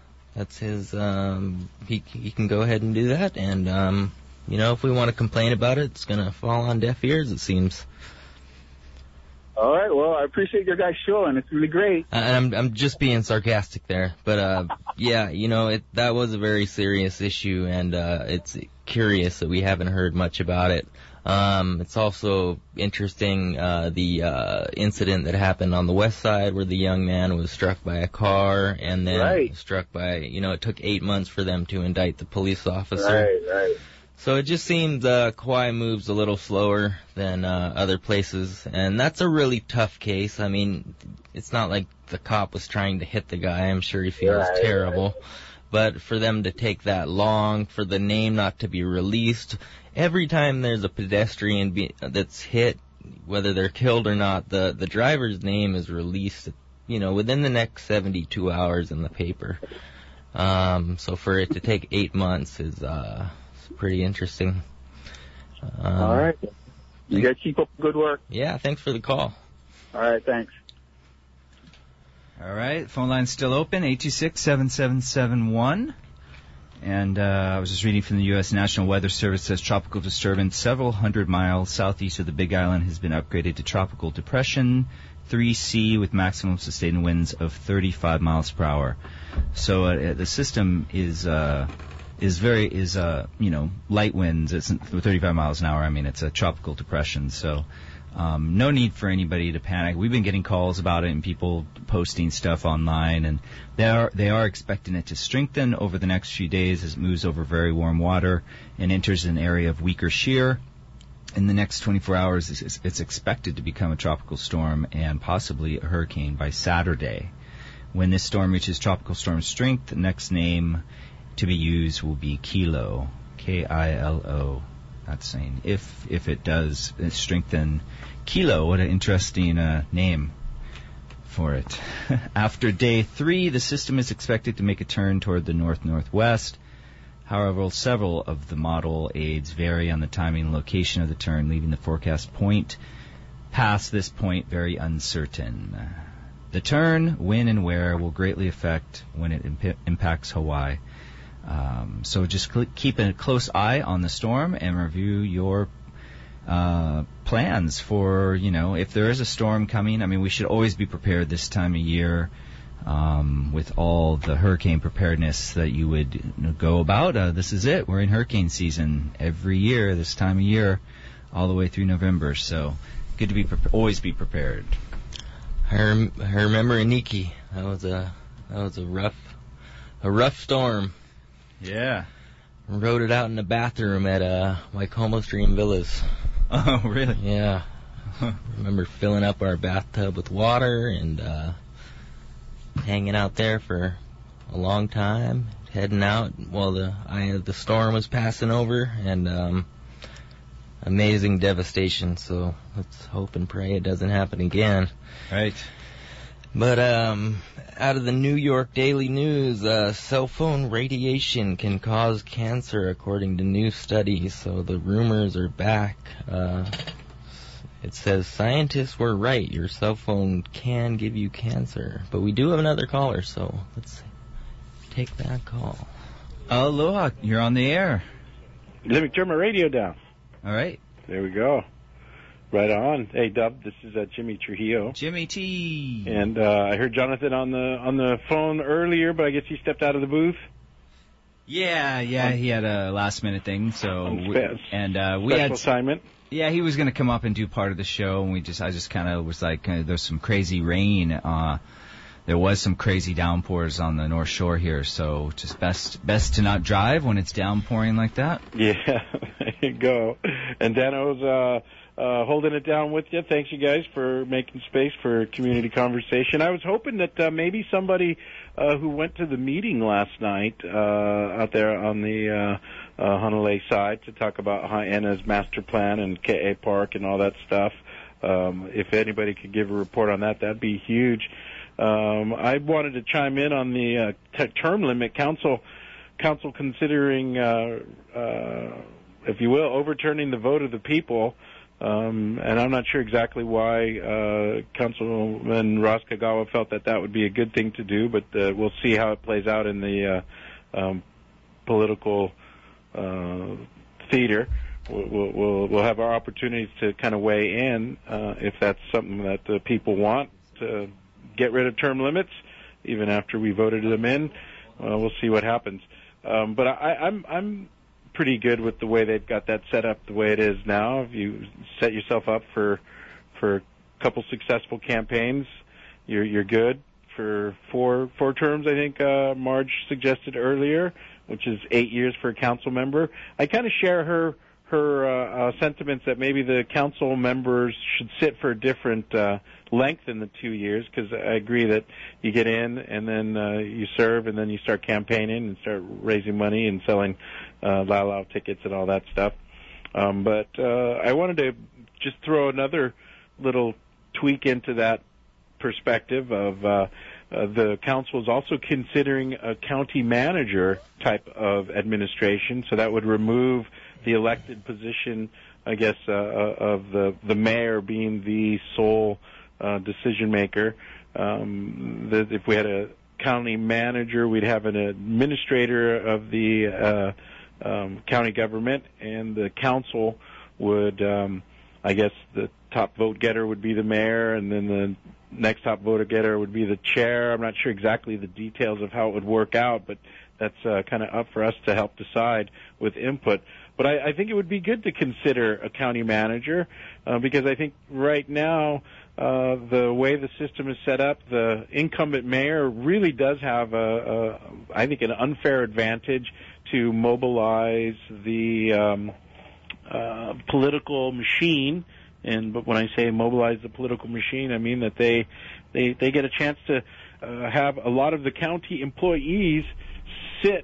He can go ahead and do that. And if we want to complain about it, it's gonna fall on deaf ears, it seems. All right. Well, I appreciate your guys' show, and it's really great. And I'm just being sarcastic there, but that was a very serious issue, and it's curious that we haven't heard much about it. It's also interesting the incident that happened on the west side where the young man was struck by a car, and then struck by it took 8 months for them to indict the police officer. Right. So it just seems Kauai moves a little slower than other places, and that's a really tough case. I mean, it's not like the cop was trying to hit the guy. I'm sure he feels terrible. But for them to take that long, for the name not to be released, every time there's a pedestrian that's hit, whether they're killed or not, the driver's name is released, within the next 72 hours in the paper. So for it to take 8 months is pretty interesting. All right. You guys keep up the good work. Yeah, thanks for the call. All right, thanks. All right, phone line's still open, 826-7771. And I was just reading from the U.S. National Weather Service, says tropical disturbance several hundred miles southeast of the Big Island has been upgraded to tropical depression 3C with maximum sustained winds of 35 miles per hour. So the system is light winds. It's 35 miles an hour. I mean, it's a tropical depression. So no need for anybody to panic. We've been getting calls about it and people posting stuff online, and they are expecting it to strengthen over the next few days as it moves over very warm water and enters an area of weaker shear. In the next 24 hours, it's expected to become a tropical storm and possibly a hurricane by Saturday. When this storm reaches tropical storm strength, the next name to be used will be Kilo, Kilo. That's saying if it does strengthen. Kilo, what an interesting name for it. After day 3, the system is expected to make a turn toward the north-northwest. However, several of the model aids vary on the timing and location of the turn, leaving the forecast point past this point very uncertain. The turn, when and where, will greatly affect when it impacts Hawaii. So just keep a close eye on the storm and review your plans for, if there is a storm coming. I mean, we should always be prepared this time of year with all the hurricane preparedness that you would go about. This is it. We're in hurricane season every year, this time of year, all the way through November. So good to be always be prepared. I remember Iniki. That was a rough storm. Yeah. Rode it out in the bathroom at Waikomo Stream Villas. Oh, really? Yeah. Remember filling up our bathtub with water and hanging out there for a long time, heading out while the eye of the storm was passing over, and amazing devastation. So let's hope and pray it doesn't happen again. Right. But out of the New York Daily News, cell phone radiation can cause cancer according to new studies. So the rumors are back. It says scientists were right. Your cell phone can give you cancer. But we do have another caller, so let's take that call. Aloha, you're on the air. Let me turn my radio down. All right. There we go. Right on. Hey, Dub, this is Jimmy Trujillo. Jimmy T. And I heard Jonathan on the phone earlier, but I guess he stepped out of the booth. Yeah, he had a last-minute thing, so we special had assignment. Yeah, he was going to come up and do part of the show, and I just kind of was like, there's some crazy rain. There was some crazy downpours on the North Shore here, so just best to not drive when it's downpouring like that. Yeah, there you go. And Dano's holding it down with you. Thanks, you guys, for making space for community conversation. I was hoping that maybe somebody who went to the meeting last night out there on the Honolulu side to talk about Hyanna's master plan and KA Park and all that stuff. If anybody could give a report on that, that'd be huge. I wanted to chime in on the term limit. Council considering, if you will, overturning the vote of the people. And I'm not sure exactly why Councilman Ross Kagawa felt that would be a good thing to do, but we'll see how it plays out in the political theater. We'll have our opportunities to kind of weigh in if that's something that the people want to get rid of term limits, even after we voted them in. We'll see what happens. But I'm pretty good with the way they've got that set up the way it is now. If you set yourself up for a couple successful campaigns, you're good for four terms. I think Marge suggested earlier, which is 8 years for a council member. I kind of share her sentiments that maybe the council members should sit for a different length in the 2 years, because I agree that you get in and then you serve and then you start campaigning and start raising money and selling Lau tickets and all that stuff. But I wanted to just throw another little tweak into that perspective of the council is also considering a county manager type of administration, so that would remove the elected position, I guess, of the mayor being the sole decision maker. If we had a county manager, we'd have an administrator of the county government, and the council would, I guess, the top vote getter would be the mayor, and then the next top vote getter would be the chair. I'm not sure exactly the details of how it would work out, but that's kind of up for us to help decide with input. But I think it would be good to consider a county manager because I think right now the way the system is set up, the incumbent mayor really does have I think an unfair advantage to mobilize the political machine. But when I say mobilize the political machine, I mean that they get a chance to have a lot of the county employees sit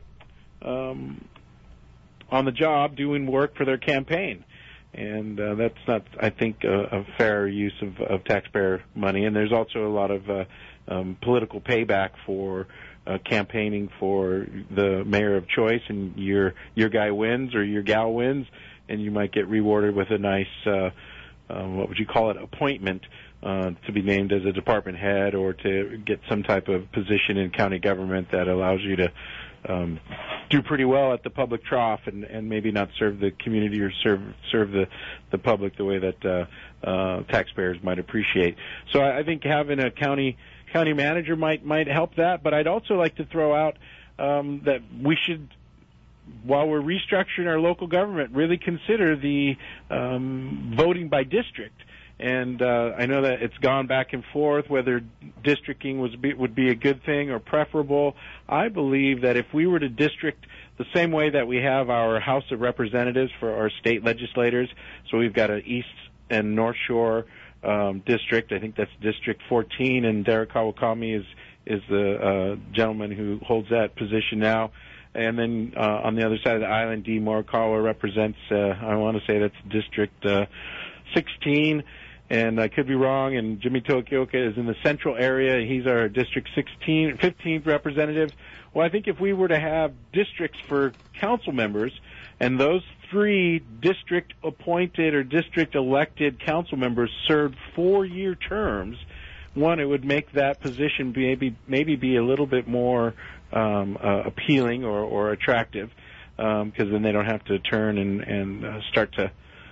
on the job doing work for their campaign. And that's not, I think, a fair use of taxpayer money. And there's also a lot of political payback for campaigning for the mayor of choice, and your guy wins or your gal wins, and you might get rewarded with a nice, what would you call it, appointment to be named as a department head or to get some type of position in county government that allows you to do pretty well at the public trough and maybe not serve the community or serve the public the way that taxpayers might appreciate. So I think having a county manager might help that, but I'd also like to throw out that we should, while we're restructuring our local government, really consider the voting by district. And I know that it's gone back and forth whether districting would be a good thing or preferable. I believe that if we were to district the same way that we have our House of Representatives for our state legislators, so we've got an East and North Shore district. I think that's District 14, and Derek Kawakami is the gentleman who holds that position now. And then on the other side of the island, D. Morikawa represents, I want to say that's District 16. And I could be wrong, and Jimmy Tokioka is in the central area. He's our District 15th representative. Well, I think if we were to have districts for council members, and those 3 district-appointed or district-elected council members served 4-year terms, one, it would make that position maybe be a little bit more appealing or attractive, because then they don't have to turn and start to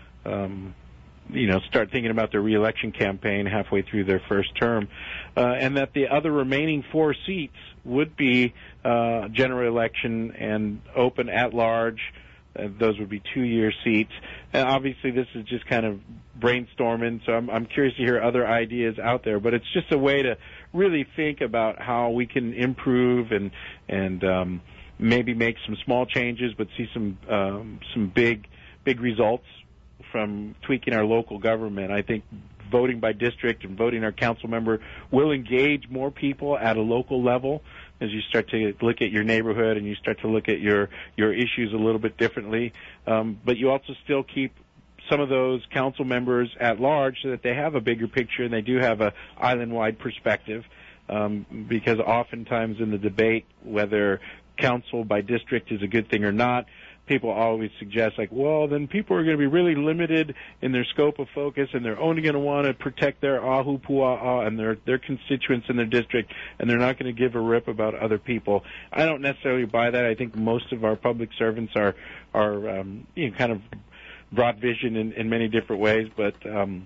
start thinking about their reelection campaign halfway through their first term, and that the other remaining 4 seats would be general election and open at large. Those would be 2-year seats. And obviously, this is just kind of brainstorming, so I'm curious to hear other ideas out there. But it's just a way to really think about how we can improve and maybe make some small changes, but see some big results from tweaking our local government. I think voting by district and voting our council member will engage more people at a local level as you start to look at your neighborhood and you start to look at your issues a little bit differently. But you also still keep some of those council members at large so that they have a bigger picture and they do have a island-wide perspective. Because oftentimes in the debate, whether council by district is a good thing or not, people always suggest, like, well, then people are going to be really limited in their scope of focus, and they're only going to want to protect their ahu pua'a and their constituents in their district, and they're not going to give a rip about other people. I don't necessarily buy that. I think most of our public servants are kind of broad vision in many different ways, but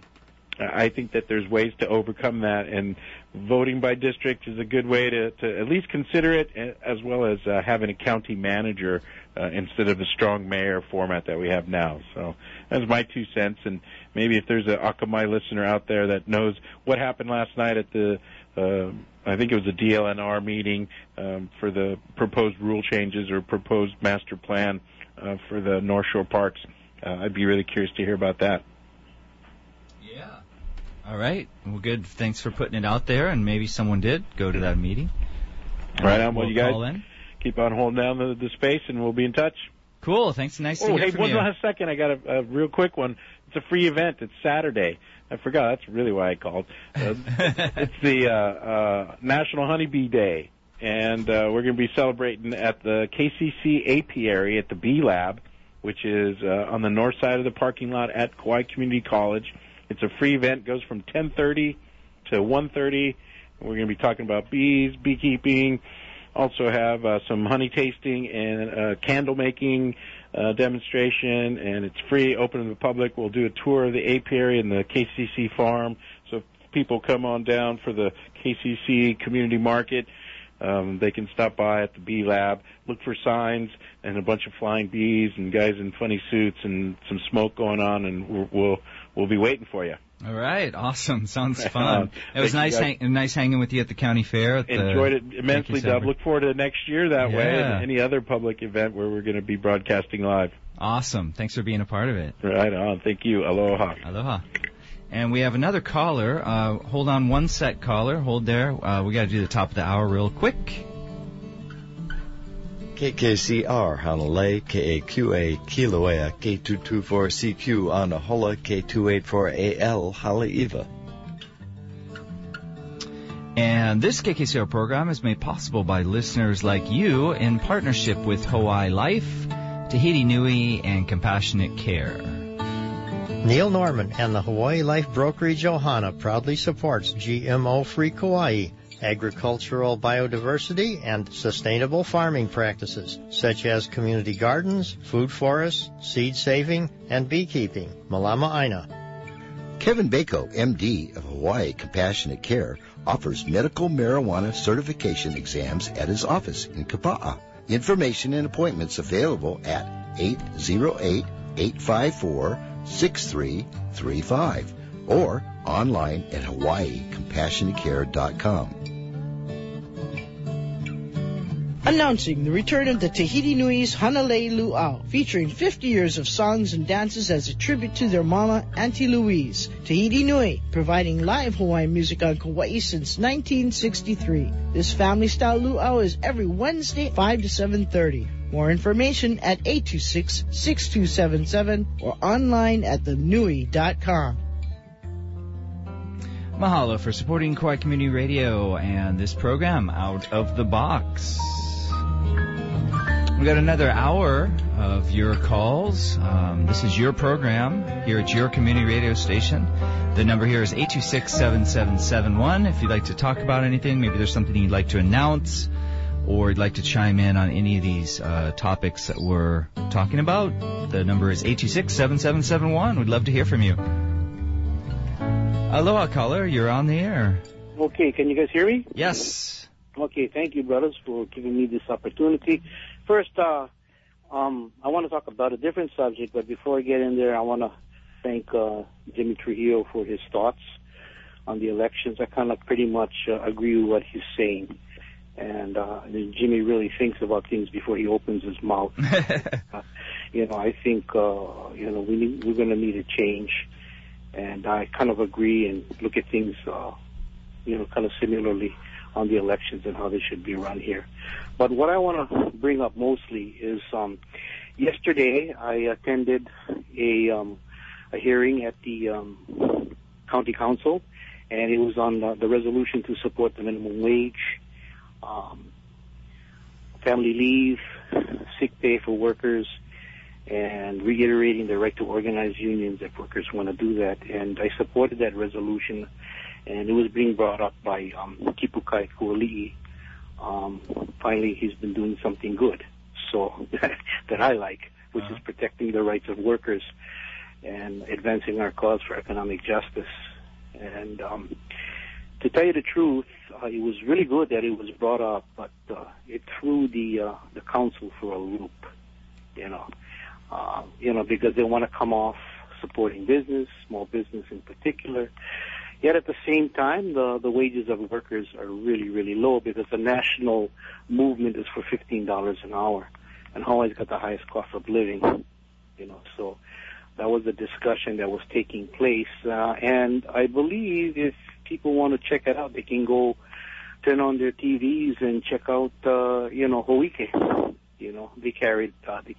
I think that there's ways to overcome that, and voting by district is a good way to at least consider it, as well as having a county manager instead of the strong mayor format that we have now. So that's my 2 cents, and maybe if there's an Akamai listener out there that knows what happened last night at the, I think it was a DLNR meeting for the proposed rule changes or proposed master plan for the North Shore Parks, I'd be really curious to hear about that. Yeah. All right. Well, good. Thanks for putting it out there, and maybe someone did go to that meeting. Right on. Well, you guys keep on holding down the space, and we'll be in touch. Cool. Thanks. Nice to hear from you. One last second. I got a real quick one. It's a free event. It's Saturday. I forgot. That's really why I called. It's the National Honeybee Day, and we're going to be celebrating at the KCC Apiary at the Bee Lab, which is on the north side of the parking lot at Kauai Community College. It's a free event. Goes from 10:30 to 1:30. We're going to be talking about bees, beekeeping. Also have some honey tasting and candle making demonstration, and it's free, open to the public. We'll do a tour of the apiary and the KCC farm. So if people come on down for the KCC community market, they can stop by at the Bee Lab, look for signs and a bunch of flying bees and guys in funny suits and some smoke going on, and we'll be waiting for you. All right, awesome. Sounds fun. It was nice hanging with you at the county fair. Enjoyed it immensely, Dub. Look forward to next year that way and any other public event where we're going to be broadcasting live. Awesome. Thanks for being a part of it. Right on. Thank you. Aloha. Aloha. And we have another caller. Hold on one sec, caller. Hold there. We got to do the top of the hour real quick. KKCR, Hanalei, KAQA, Kilauea, K224CQ, Anahola, K284AL, Haleiwa. And this KKCR program is made possible by listeners like you in partnership with Hawaii Life, Tahiti Nui, and Compassionate Care. Neil Norman and the Hawaii Life Brokerage Ohana proudly supports GMO-free Kauai, agricultural biodiversity, and sustainable farming practices, such as community gardens, food forests, seed saving, and beekeeping. Malama Aina. Kevin Bako, MD of Hawaii Compassionate Care, offers medical marijuana certification exams at his office in Kapa'a. Information and appointments available at 808-854-6335 or online at hawaiicompassionatecare.com. Announcing the return of the Tahiti Nui's Hanalei Luau, featuring 50 years of songs and dances as a tribute to their mama, Auntie Louise. Tahiti Nui, providing live Hawaiian music on Kauai since 1963. This family-style luau is every Wednesday, 5 to 7:30. More information at 826-6277 or online at thenui.com. Mahalo for supporting Kauai Community Radio and this program, Out of the Box. We got another hour of your calls. This is your program here at your community radio station. The number here is 826-7771. If you'd like to talk about anything, maybe there's something you'd like to announce, or you'd like to chime in on any of these topics that we're talking about, the number is 826-7771. We'd love to hear from you. Aloha, caller. You're on the air. Okay, can you guys hear me? Yes. Okay, thank you, brothers, for giving me this opportunity. First, I want to talk about a different subject, but before I get in there, I want to thank Jimmy Trujillo for his thoughts on the elections. I kind of pretty much agree with what he's saying. And Jimmy really thinks about things before he opens his mouth. I think, we're going to need a change. And I kind of agree and look at things, kind of similarly on the elections and how they should be run here. But what I want to bring up mostly is yesterday I attended a hearing at the county council, and it was on the resolution to support the minimum wage, family leave, sick pay for workers, and reiterating the right to organize unions if workers want to do that. And I supported that resolution, and it was being brought up by Kipukai Kuali'i. Finally, he's been doing something good, so that I like, which is protecting the rights of workers and advancing our cause for economic justice. And to tell you the truth, it was really good that it was brought up, but it threw the council for a loop, because they want to come off supporting business, small business in particular. Yet at the same time, the wages of workers are really, really low because the national movement is for $15 an hour, and Hawaii's got the highest cost of living, so that was a discussion that was taking place. And I believe if people want to check it out, they can go turn on their TVs and check out, Ho'ike. They carried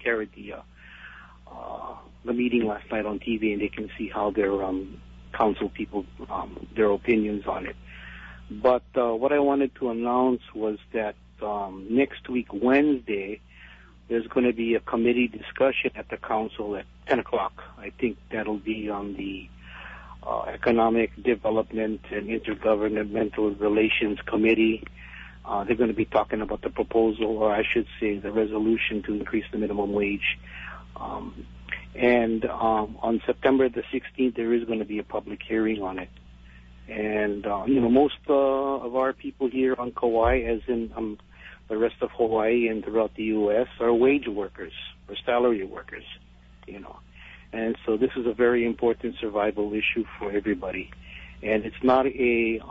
the meeting last night on TV, and they can see how their council people, their opinions on it. But what I wanted to announce was that next week, Wednesday, there's going to be a committee discussion at the council at 10 o'clock. I think that'll be on the Economic Development and Intergovernmental Relations Committee. They're going to be talking about the proposal, or I should say the resolution to increase the minimum wage. And on September the 16th, there is going to be a public hearing on it. And, most of our people here on Kauai, as in the rest of Hawaii and throughout the U.S., are wage workers or salary workers, And so this is a very important survival issue for everybody. And it's not a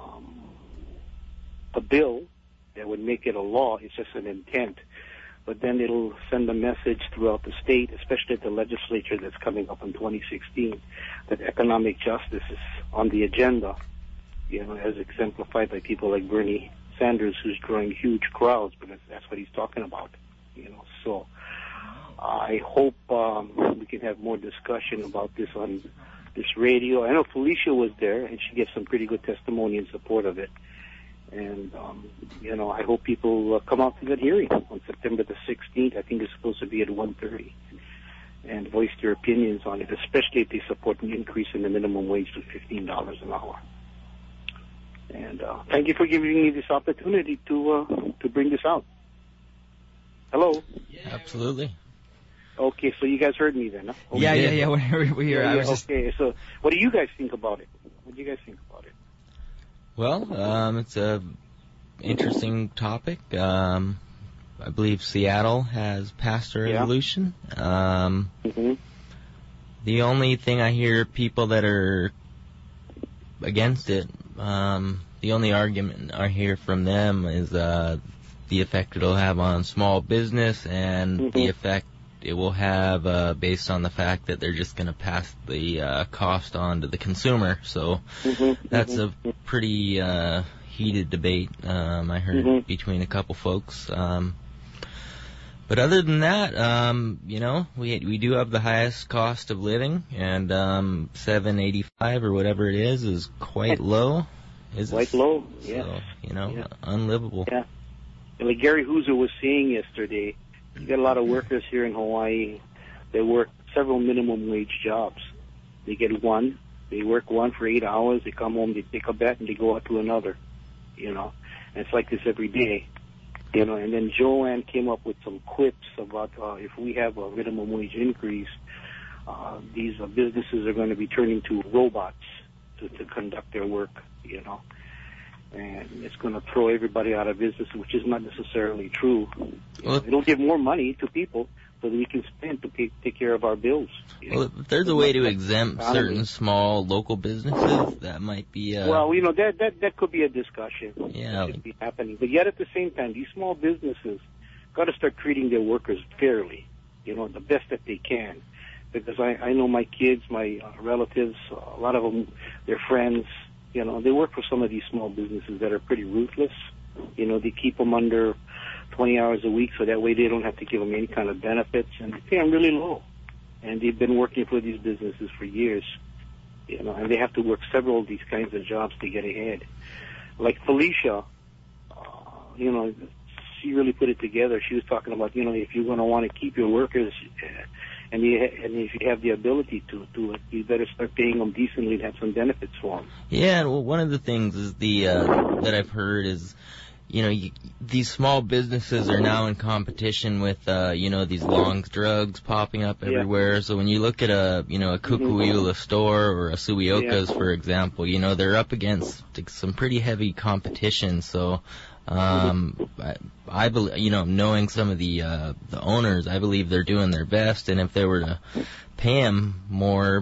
bill that would make it a law. It's just an intent. But then it'll send a message throughout the state, especially at the legislature that's coming up in 2016, that economic justice is on the agenda, as exemplified by people like Bernie Sanders, who's drawing huge crowds, because that's what he's talking about, So I hope we can have more discussion about this on this radio. I know Felicia was there, and she gave some pretty good testimony in support of it. And, I hope people come out to that hearing on September the 16th. I think it's supposed to be at 1:30, and voice their opinions on it, especially if they support an increase in the minimum wage to $15 an hour. And thank you for giving me this opportunity to bring this out. Hello? Yeah, absolutely. Okay, so you guys heard me then, huh? Yeah. Okay. We're here. Okay, so what do you guys think about it? Well, it's a interesting topic. I believe Seattle has passed a resolution. The only thing I hear people that are against it, the only argument I hear from them is the effect it'll have on small business and the effect it will have based on the fact that they're just going to pass the cost on to the consumer. So that's a pretty heated debate I heard between a couple folks. But other than that, we do have the highest cost of living, and $7.85 or whatever it is quite low. Quite low, yeah. So, unlivable. Yeah. And like Gary Hooser was saying yesterday, you got a lot of workers here in Hawaii that work several minimum wage jobs. They get one, they work one for 8 hours, they come home, they take a bet, and they go out to another, And it's like this every day, And then Joanne came up with some quips about if we have a minimum wage increase, these businesses are going to be turning to robots to conduct their work, And it's going to throw everybody out of business, which is not necessarily true. It'll give more money to people so that we can spend to take care of our bills. Well, if there's a way to exempt certain small local businesses, that might be... that could be a discussion. Yeah. That should be happening. But yet at the same time, these small businesses got to start treating their workers fairly, the best that they can. Because I know my kids, my relatives, a lot of them, their friends, they work for some of these small businesses that are pretty ruthless. They keep them under 20 hours a week so that way they don't have to give them any kind of benefits, and they pay them really low. And they've been working for these businesses for years, and they have to work several of these kinds of jobs to get ahead. Like Felicia, she really put it together. She was talking about, if you're going to want to keep your workers, and if you have the ability to do it, you better start paying them decently and have some benefits for them. Yeah, well, one of the things is that I've heard is, these small businesses are now in competition with, these long drugs popping up everywhere. Yeah. So when you look at a Kukui'ula store or a Suioka's, for example, they're up against some pretty heavy competition. So, I believe, knowing some of the owners, I believe they're doing their best. And if they were to pay them more,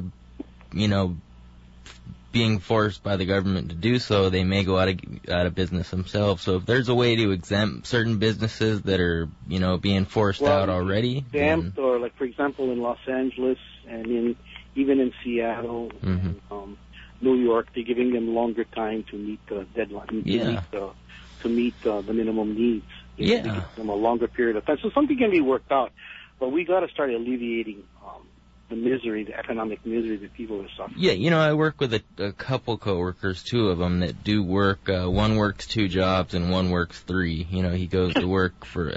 being forced by the government to do so, they may go out of business themselves. So if there's a way to exempt certain businesses that are, being forced out already, exempt, or like for example in Los Angeles and even in Seattle, and, New York, they're giving them longer time to meet the deadline, to meet the minimum needs. They give them a longer period of time. So something can be worked out, but we got to start alleviating the economic misery that people are suffering. Yeah, I work with a couple coworkers, two of them that do work. One works 2 jobs and one works 3. He goes to work for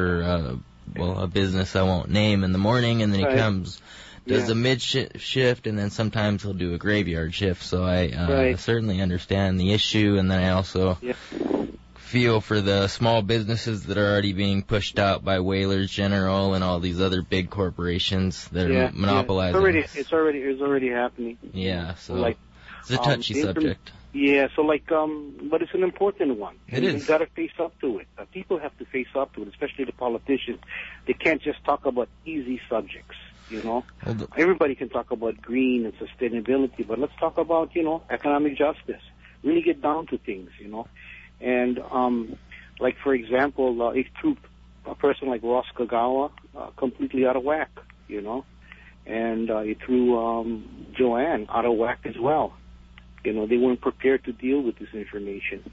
a business I won't name in the morning, and then he comes, does a mid-shift, and then sometimes he'll do a graveyard shift. So I certainly understand the issue, and then I also feel for the small businesses that are already being pushed out by Whalers General and all these other big corporations that are monopolizing. Yeah. It's already happening. Yeah, so it's a touchy subject. Yeah, so but it's an important one. It is. You've got to face up to it. People have to face up to it, especially the politicians. They can't just talk about easy subjects, Everybody can talk about green and sustainability, but let's talk about, economic justice. Really get down to things, And, like, for example, it threw a person like Ross Kagawa completely out of whack, and it threw Joanne out of whack as well. They weren't prepared to deal with this information,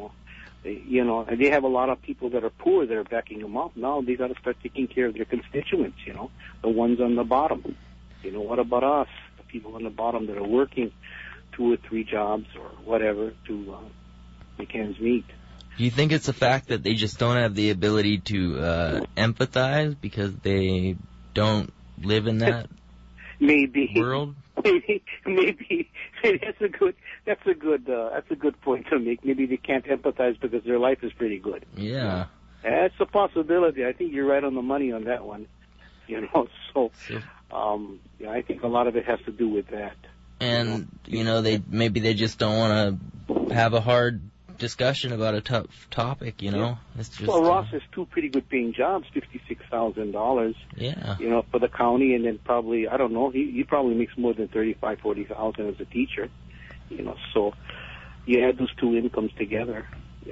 and they have a lot of people that are poor that are backing them up. Now they got to start taking care of their constituents, the ones on the bottom. What about us, the people on the bottom that are working 2 or 3 jobs or whatever to make ends meet? Do you think it's the fact that they just don't have the ability to empathize because they don't live in that world? Maybe that's a good point to make. Maybe they can't empathize because their life is pretty good. Yeah, that's a possibility. I think you're right on the money on that one. So I think a lot of it has to do with that. And they just don't want to have a hard discussion about a tough topic, It's just, Ross has 2 pretty good paying jobs, $56,000. Yeah. For the county, and then probably, I don't know, he probably makes more than $35,000-$40,000 as a teacher. So you add those 2 incomes together,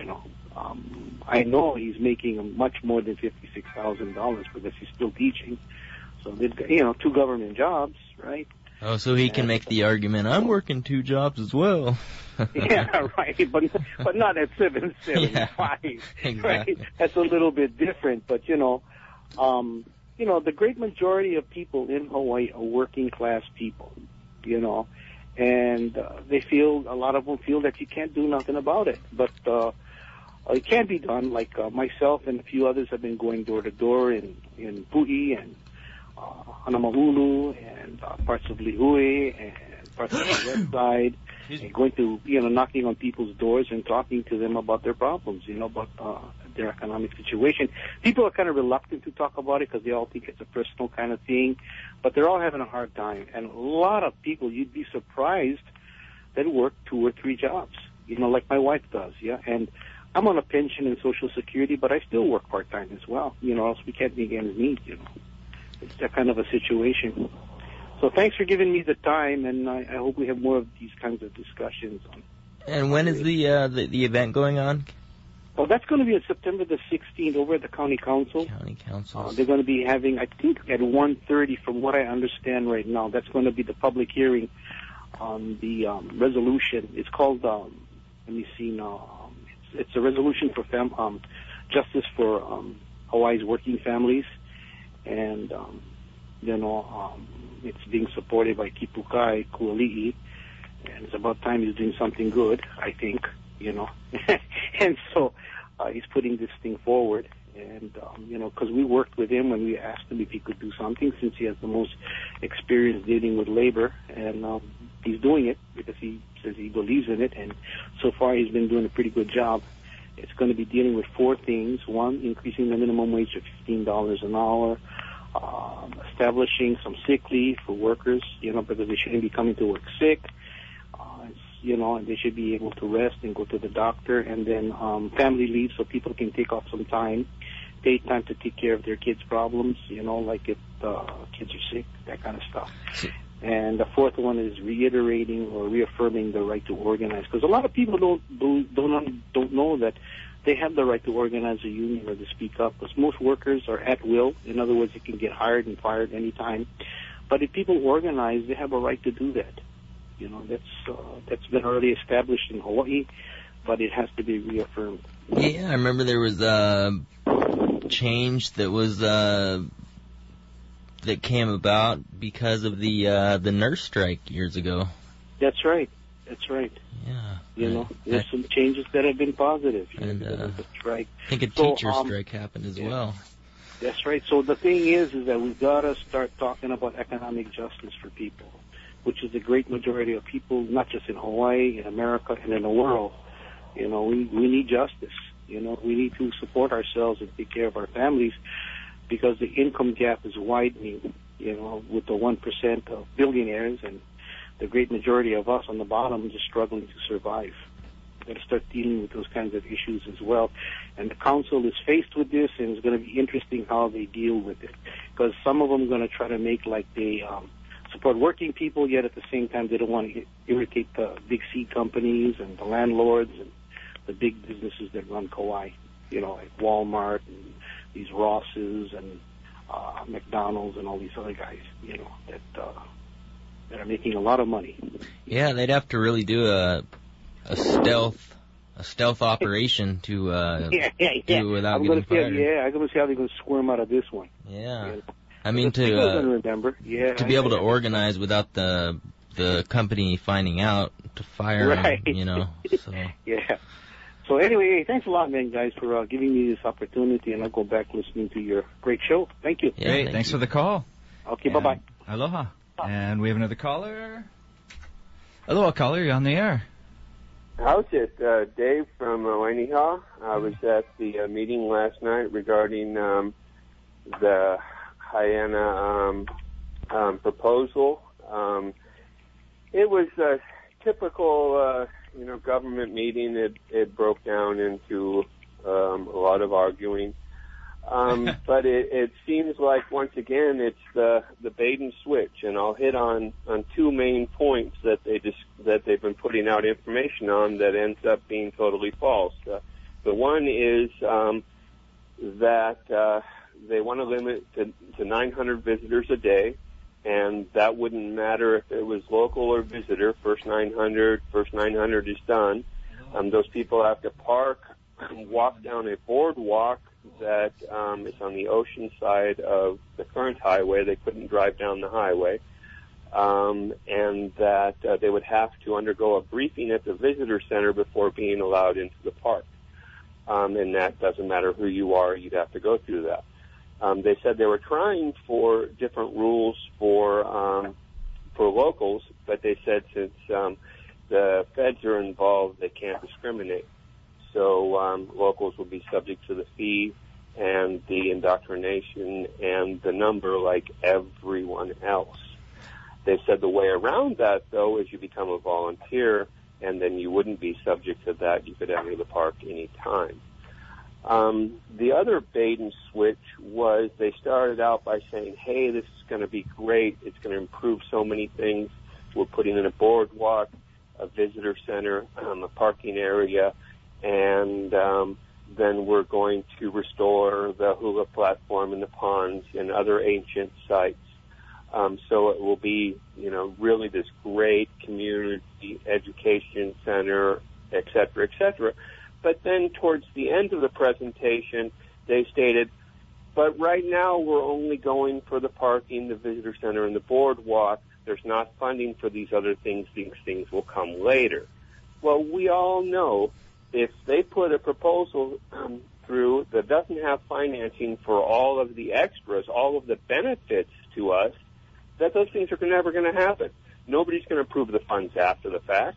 I know he's making much more than $56,000 because he's still teaching. So they've got, 2 government jobs, right? Oh, so he can make the argument, I'm working 2 jobs as well. Yeah, right, but not at $775. Yeah, exactly. Right? That's a little bit different, but The great majority of people in Hawaii are working class people, and a lot of them feel that you can't do nothing about it. But it can be done. Like myself and a few others have been going door to door in Pu'i and Hanamahulu and parts of Lihue and parts of the west side, and going to, knocking on people's doors and talking to them about their problems, about their economic situation. People are kind of reluctant to talk about it because they all think it's a personal kind of thing, but they're all having a hard time. And a lot of people, you'd be surprised, that work 2 or 3 jobs, like my wife does, and I'm on a pension and Social Security, but I still work part-time as well, else we can't make ends meet, It's that kind of a situation. So thanks for giving me the time, and I hope we have more of these kinds of discussions. And when is the event going on? Well, that's going to be on September the 16th over at the County Council. County Council. They're going to be having, I think, at 1:30, from what I understand right now, that's going to be the public hearing on the resolution. It's called, let me see now, it's a resolution for justice for Hawaii's working families, and it's being supported by Kipukai Kuali'i, and it's about time he's doing something good, I think, and so he's putting this thing forward, and because we worked with him when we asked him if he could do something, since he has the most experience dealing with labor, and he's doing it because he says he believes in it, and so far he's been doing a pretty good job. It's going to be dealing with 4 things. 1, increasing the minimum wage to $15 an hour, establishing some sick leave for workers, because they shouldn't be coming to work sick, and they should be able to rest and go to the doctor, and then family leave so people can take off some time, paid time to take care of their kids' problems, like if kids are sick, that kind of stuff. And the 4th one is reiterating or reaffirming the right to organize, because a lot of people don't know that they have the right to organize a union or to speak up, because most workers are at will. In other words, they can get hired and fired anytime. But if people organize, they have a right to do that. That's been already established in Hawaii, but it has to be reaffirmed. Yeah, I remember there was a change that was that came about because of the nurse strike years ago. That's right. Yeah. There's some changes that have been positive. And the strike. I think a teacher strike happened as well. That's right. So the thing is that we've got to start talking about economic justice for people, which is the great majority of people, not just in Hawaii, in America, and in the world. We need justice. We need to support ourselves and take care of our families, because the income gap is widening, with the 1% of billionaires and the great majority of us on the bottom just struggling to survive. We've got to start dealing with those kinds of issues as well. And the council is faced with this, and it's going to be interesting how they deal with it, because some of them are going to try to make like they support working people, yet at the same time they don't want to irritate the big C companies and the landlords and the big businesses that run Kauai, like Walmart and these Rosses and McDonald's and all these other guys, that are making a lot of money. Yeah, they'd have to really do a stealth operation to do without getting fired. I'm going to see how they're going to squirm out of this one. Yeah. I mean, to be able to organize without the company finding out to fire them, So. Yeah. So anyway, thanks a lot, man, guys, for giving me this opportunity, and I'll go back listening to your great show. Thank you. Yeah, great. Thanks for the call. Okay, bye-bye. Aloha. And we have another caller. Aloha, caller. You're on the air. How's it? Dave from Wainiha. I was at the meeting last night regarding the Hyanna proposal. It was a typical, government meeting. It broke down into a lot of arguing. But it seems like, once again, it's the bait and switch, and I'll hit on 2 main points that they've been putting out information on that ends up being totally false. The one is that they want to limit to 900 visitors a day, and that wouldn't matter if it was local or visitor. First 900 is done. Those people have to park, walk down a boardwalk that is on the ocean side of the current highway. They couldn't drive down the highway. And that they would have to undergo a briefing at the visitor center before being allowed into the park. And that doesn't matter who you are, you'd have to go through that. They said they were trying for different rules for locals, but they said since the feds are involved, they can't discriminate. So locals will be subject to the fee and the indoctrination and the number like everyone else. They said the way around that, though, is you become a volunteer, and then you wouldn't be subject to that. You could enter the park any time. The other bait and switch was they started out by saying, hey, this is going to be great. It's going to improve so many things. We're putting in a boardwalk, a visitor center, a parking area, and then we're going to restore the hula platform and the ponds and other ancient sites. So it will be, really this great community education center, et cetera, et cetera. But then towards the end of the presentation, they stated, but right now we're only going for the parking, the visitor center, and the boardwalk. There's not funding for these other things. These things will come later. Well, we all know if they put a proposal through that doesn't have financing for all of the extras, all of the benefits to us, that those things are never going to happen. Nobody's going to approve the funds after the fact.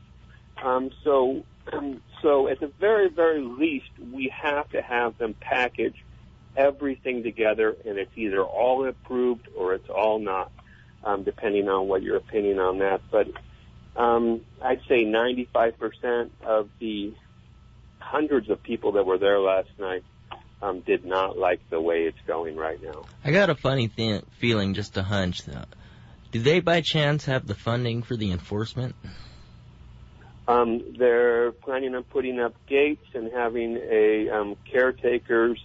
So at the very, very least, we have to have them package everything together, and it's either all approved or it's all not, depending on what your opinion on that. But I'd say 95% of the hundreds of people that were there last night did not like the way it's going right now. I got a funny feeling, just a hunch. Do they by chance have the funding for the enforcement? They're planning on putting up gates and having a caretaker's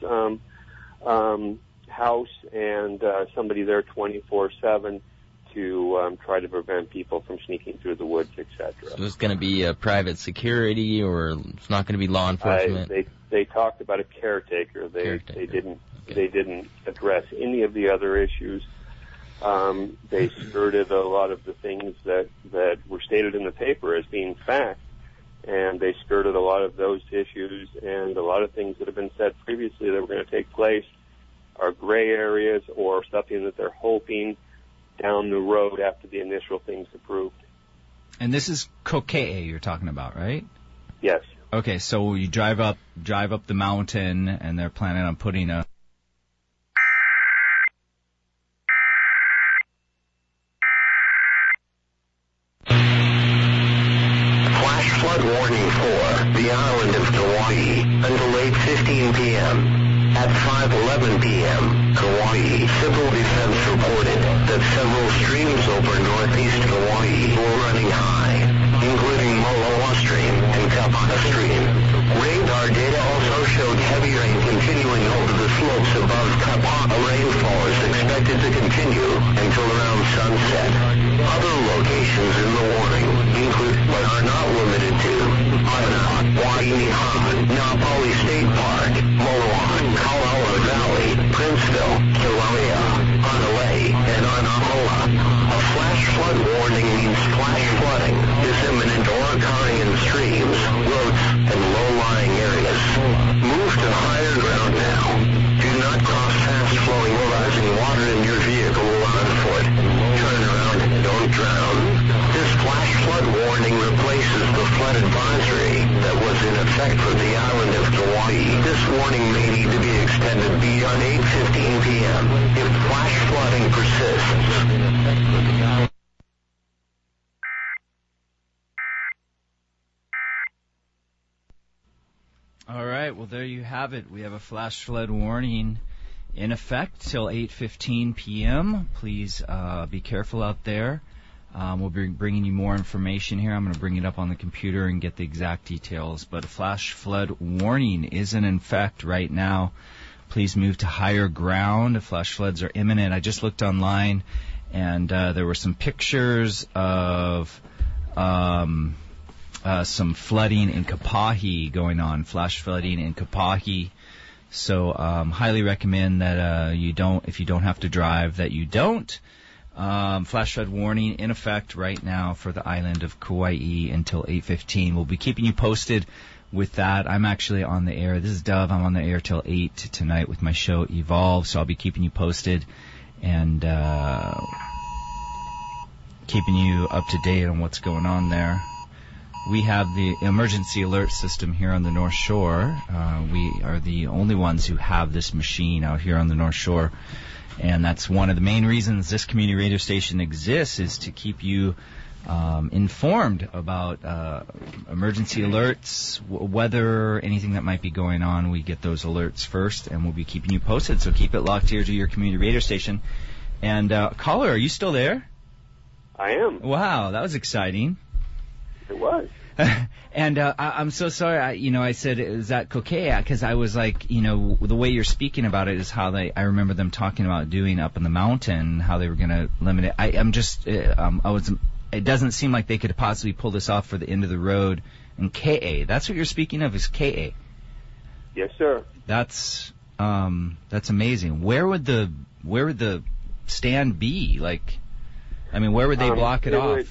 house and somebody there 24/7 to try to prevent people from sneaking through the woods, etc. So it's going to be a private security, or it's not going to be law enforcement? They talked about a caretaker. They didn't address any of the other issues. They skirted a lot of the things that were stated in the paper as being fact, and they skirted a lot of those issues, and a lot of things that have been said previously that were going to take place are gray areas or something that they're hoping down the road after the initial things approved. And this is Kokee you're talking about, right? Yes. Okay, so you drive up the mountain, and they're planning on putting a flood warning for the island of Kauai until 8:15 p.m. At 5:11 p.m., Kauai Civil Defense reported that several streams over northeast Kauai were running high, including Moloa Stream and Kapana Stream. Radar data also showed heavy rain continuing over the slopes above Kapana. Rainfall is expected to continue until around sunset. Other locations in the warning include, but are not limited to, Hana, Wainiha, Napali State Park, Moloa, Kalawa Valley, Princeville, Kilauea, Hanalei, and Anamoa. A flash flood warning means flash flooding is imminent or occurring in streams, roads, and low-lying areas. Move to higher ground now. Do not cross fast-flowing or rising water in your vehicle or on foot. Turn around and don't drown. This flash flood warning replaces the flood advisory that was in effect for the island of Kauai. This warning may need to be extended beyond 8:15 p.m. if flash flooding persists. All right, well, there you have it. We have a flash flood warning in effect till 8:15 p.m. Please be careful out there. We'll be bringing you more information here. I'm going to bring it up on the computer and get the exact details. But a flash flood warning is in effect right now. Please move to higher ground. Flash floods are imminent. I just looked online, and there were some pictures of some flooding in Kapahi going on, flash flooding in Kapahi. So highly recommend that if you don't have to drive, that you don't. Flash flood warning in effect right now for the island of Kauai until 8:15. We'll be keeping you posted with that. I'm actually on the air. This is Dove. I'm on the air till 8 tonight with my show Evolve, so I'll be keeping you posted and keeping you up to date on what's going on there. We have the emergency alert system here on the North Shore. We are the only ones who have this machine out here on the North Shore. And that's one of the main reasons this community radio station exists, is to keep you informed about emergency alerts, weather, anything that might be going on. We get those alerts first, and we'll be keeping you posted. So keep it locked here to your community radio station. And caller, are you still there? I am. Wow, that was exciting. It was. And I'm so sorry. I said, is that Kokea? Because I was like, the way you're speaking about it is how I remember them talking about doing up in the mountain, how they were going to limit it. It doesn't seem like they could possibly pull this off for the end of the road in KA. That's what you're speaking of, is KA. Yes, sir. That's amazing. Where would the stand be? Where would they block it off?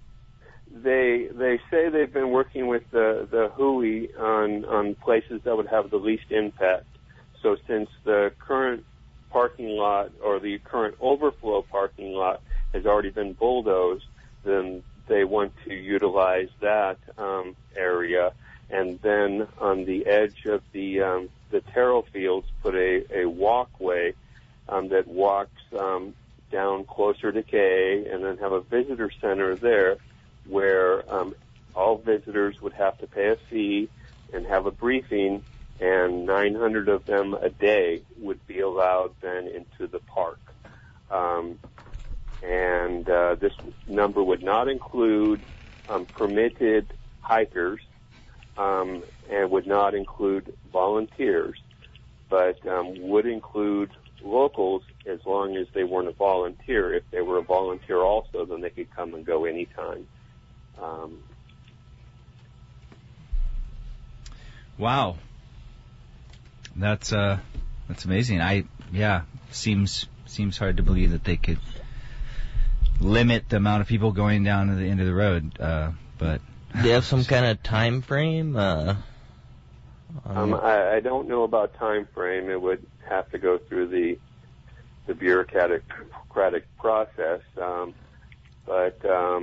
They say they've been working with the Hui on places that would have the least impact. So since the current parking lot or the current overflow parking lot has already been bulldozed, then they want to utilize that area, and then on the edge of the taro fields put a walkway that walks down closer to KA, and then have a visitor center there, where all visitors would have to pay a fee and have a briefing, and 900 of them a day would be allowed then into the park. This number would not include permitted hikers and would not include volunteers, but would include locals as long as they weren't a volunteer. If they were a volunteer also, then they could come and go anytime. Wow, that's amazing. Seems hard to believe that they could limit the amount of people going down to the end of the road. But do they have some kind of time frame? I don't know about time frame. It would have to go through the bureaucratic process, but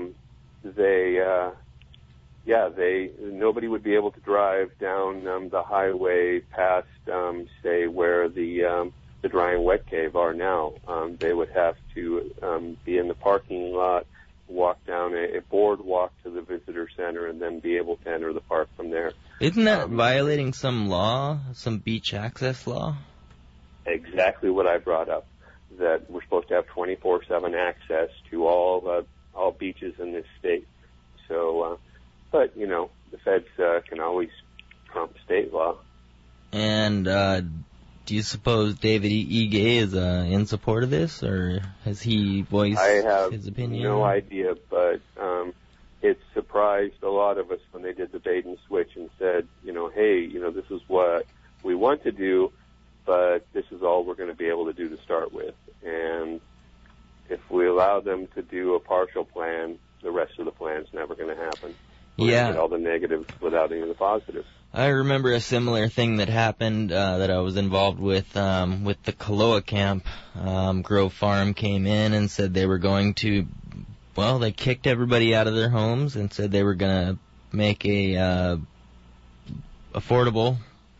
nobody would be able to drive down the highway past, say, where the dry and wet cave are now. They would have to be in the parking lot, walk down a boardwalk to the visitor center, and then be able to enter the park from there. Isn't that violating some law, some beach access law? Exactly what I brought up, that we're supposed to have 24/7 access to all beaches in this state. So, but the feds can always trump state law. And do you suppose David E. Gay is in support of this, or has he voiced his opinion? I have no idea, but it surprised a lot of us when they did the bait and switch and said, hey, this is what we want to do, but this is all we're going to be able to do to start with. And if we allow them to do a partial plan, the rest of the plan's never going to happen. We're going to get all the negatives without any of the positives. I remember a similar thing that happened that I was involved with the Kaloa camp. Grove Farm came in and said they were going to, they kicked everybody out of their homes and said they were going to make a affordable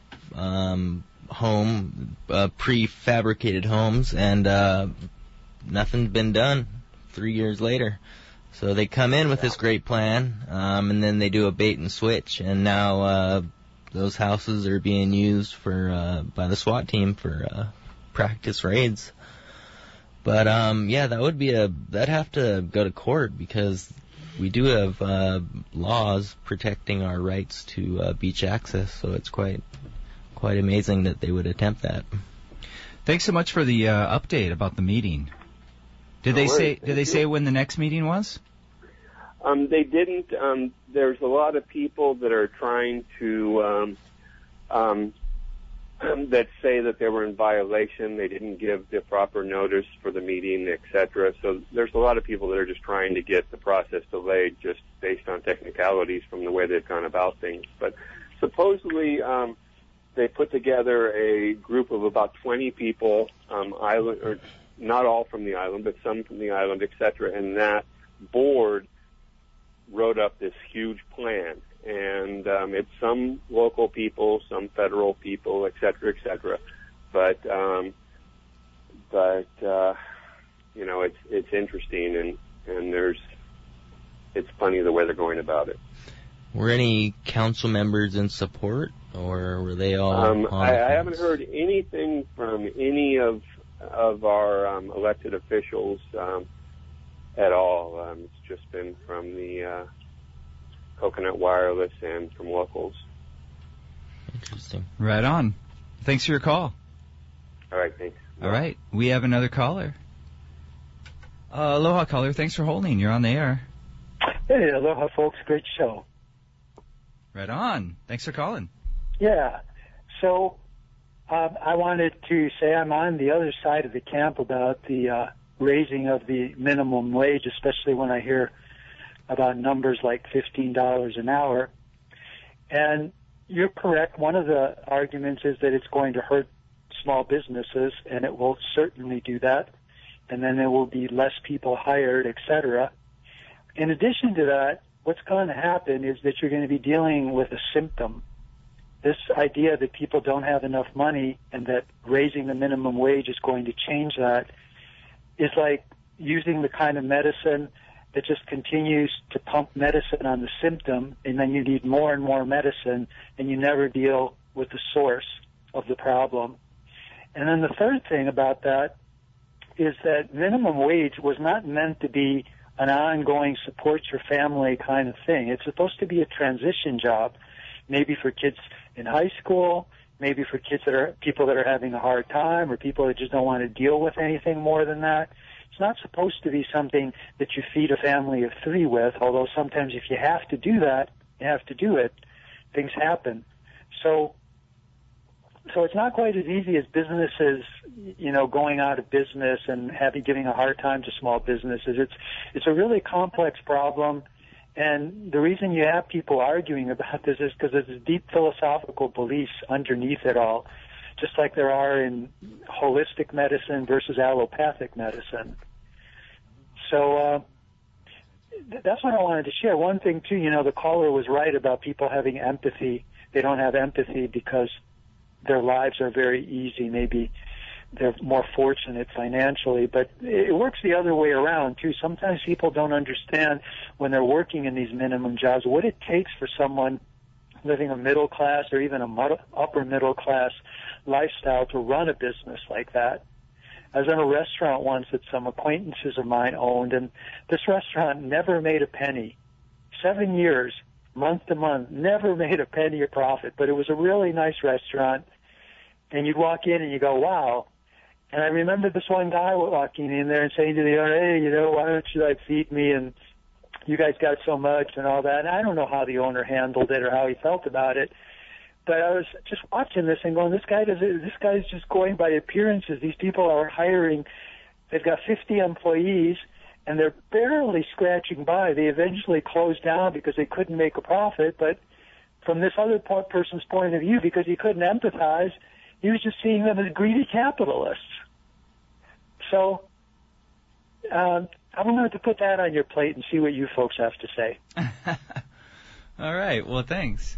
home, prefabricated homes, and nothing's been done 3 years later. So they come in with this great plan, and then they do a bait and switch, and now those houses are being used for by the SWAT team for practice raids. But that'd have to go to court, because we do have laws protecting our rights to beach access. So it's quite amazing that they would attempt that. Thanks so much for the update about the meeting. Did they say when the next meeting was? They didn't. There's a lot of people that are trying to that say that they were in violation. They didn't give the proper notice for the meeting, etc. So there's a lot of people that are just trying to get the process delayed just based on technicalities from the way they've gone about things. But supposedly they put together a group of about 20 people, island, or not all from the island, but some from the island, etc. And that board wrote up this huge plan. And it's some local people, some federal people, et cetera, et cetera. But you know, it's interesting, and it's funny the way they're going about it. Were any council members in support, or were they all? I haven't heard anything from any of our elected officials at all. It's just been from the Coconut Wireless and from locals. Interesting. Right on. Thanks for your call. All right, thanks. All right, we have another caller. Aloha, caller. Thanks for holding. You're on the air. Hey, aloha, folks. Great show. Right on. Thanks for calling. Yeah. So I wanted to say I'm on the other side of the camp about the raising of the minimum wage, especially when I hear about numbers like $15 an hour. And you're correct. One of the arguments is that it's going to hurt small businesses, and it will certainly do that. And then there will be less people hired, et cetera. In addition to that, what's going to happen is that you're going to be dealing with a symptom. This idea that people don't have enough money and that raising the minimum wage is going to change that is like using the kind of medicine that just continues to pump medicine on the symptom, and then you need more and more medicine, and you never deal with the source of the problem. And then the third thing about that is that minimum wage was not meant to be an ongoing support your family kind of thing. It's supposed to be a transition job, maybe for kids in high school, maybe for people that are having a hard time, or people that just don't want to deal with anything more than that. It's not supposed to be something that you feed a family of 3 with, although sometimes if you have to do that, you have to do it. Things happen. So it's not quite as easy as businesses, going out of business and giving a hard time to small businesses. It's a really complex problem, and the reason you have people arguing about this is because there's deep philosophical beliefs underneath it all, just like there are in holistic medicine versus allopathic medicine. So that's what I wanted to share. One thing, too, the caller was right about people having empathy. They don't have empathy because their lives are very easy. Maybe they're more fortunate financially, but it works the other way around, too. Sometimes people don't understand when they're working in these minimum jobs what it takes for someone living a middle class or even a upper middle class lifestyle to run a business like that. I was in a restaurant once that some acquaintances of mine owned, and this restaurant never made a penny. 7 years, month to month, never made a penny of profit, but it was a really nice restaurant, and you'd walk in and you go, wow. And I remember this one guy walking in there and saying to the owner, hey, why don't you feed me, and you guys got so much and all that. And I don't know how the owner handled it or how he felt about it, but I was just watching this and going, this guy's just going by appearances. These people are hiring, they've got 50 employees, and they're barely scratching by. They eventually closed down because they couldn't make a profit, but from this other person's point of view, because he couldn't empathize, he was just seeing them as greedy capitalists. So I'm going to put that on your plate and see what you folks have to say. All right. Well, thanks.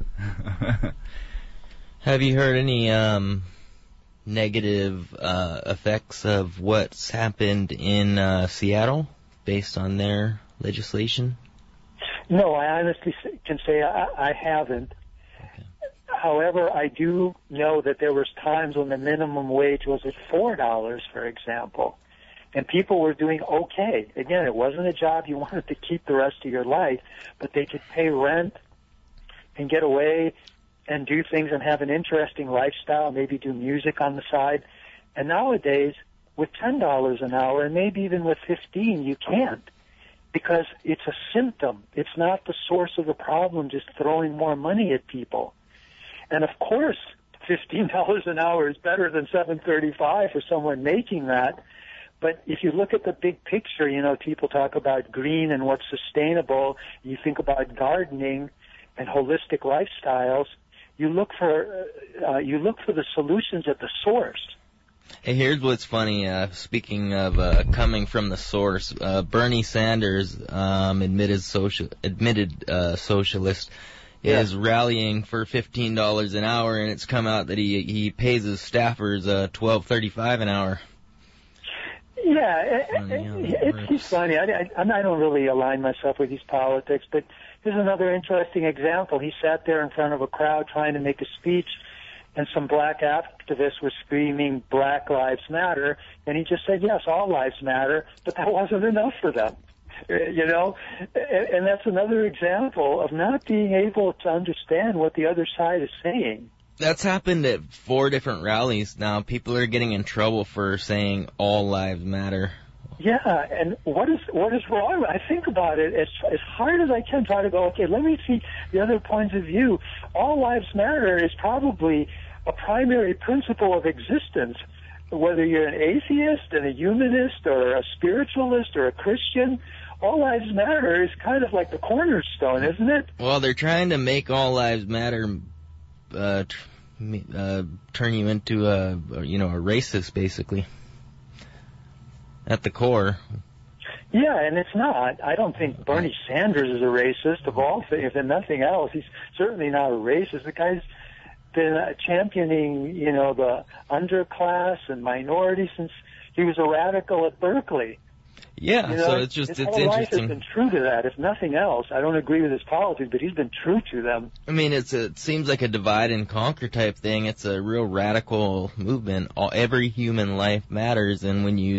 Have you heard any negative effects of what's happened in Seattle based on their legislation? No, I honestly can say I haven't. Okay. However, I do know that there was times when the minimum wage was at $4, for example, and people were doing okay. Again, it wasn't a job you wanted to keep the rest of your life, but they could pay rent and get away and do things and have an interesting lifestyle, maybe do music on the side. And nowadays, with $10 an hour, and maybe even with $15, you can't, because it's a symptom. It's not the source of the problem, just throwing more money at people. And of course, $15 an hour is better than $7.35 for someone making that. But if you look at the big picture, you know, people talk about green and what's sustainable. You think about gardening and holistic lifestyles. You look for the solutions at the source. Hey, here's what's funny. Speaking of coming from the source, Bernie Sanders, admitted socialist, is rallying for $15 an hour, and it's come out that he pays his staffers $12.35 an hour. Yeah, it's funny. I don't really align myself with his politics, but here's another interesting example. He sat there in front of a crowd trying to make a speech, and some black activists were screaming Black Lives Matter, and he just said, yes, all lives matter, but that wasn't enough for them. You know, and that's another example of not being able to understand what the other side is saying. That's happened at 4 different rallies now. People are getting in trouble for saying all lives matter. Yeah, and what is wrong? I think about it as hard as I can, try to go, okay, let me see the other points of view. All lives matter is probably a primary principle of existence, whether you're an atheist and a humanist or a spiritualist or a Christian. All lives matter is kind of like the cornerstone, isn't it? Well, they're trying to make all lives matter turn you into a racist, basically, at the core. Yeah, and it's not. I don't think Bernie Sanders is a racist of all things, if nothing else. He's certainly not a racist. The guy's been championing, you know, the underclass and minorities since he was a radical at Berkeley. Yeah, you know, so it's interesting. His whole life has been true to that, if nothing else. I don't agree with his politics, but he's been true to them. I mean, it seems like a divide and conquer type thing. It's a real radical movement. Every human life matters, and when you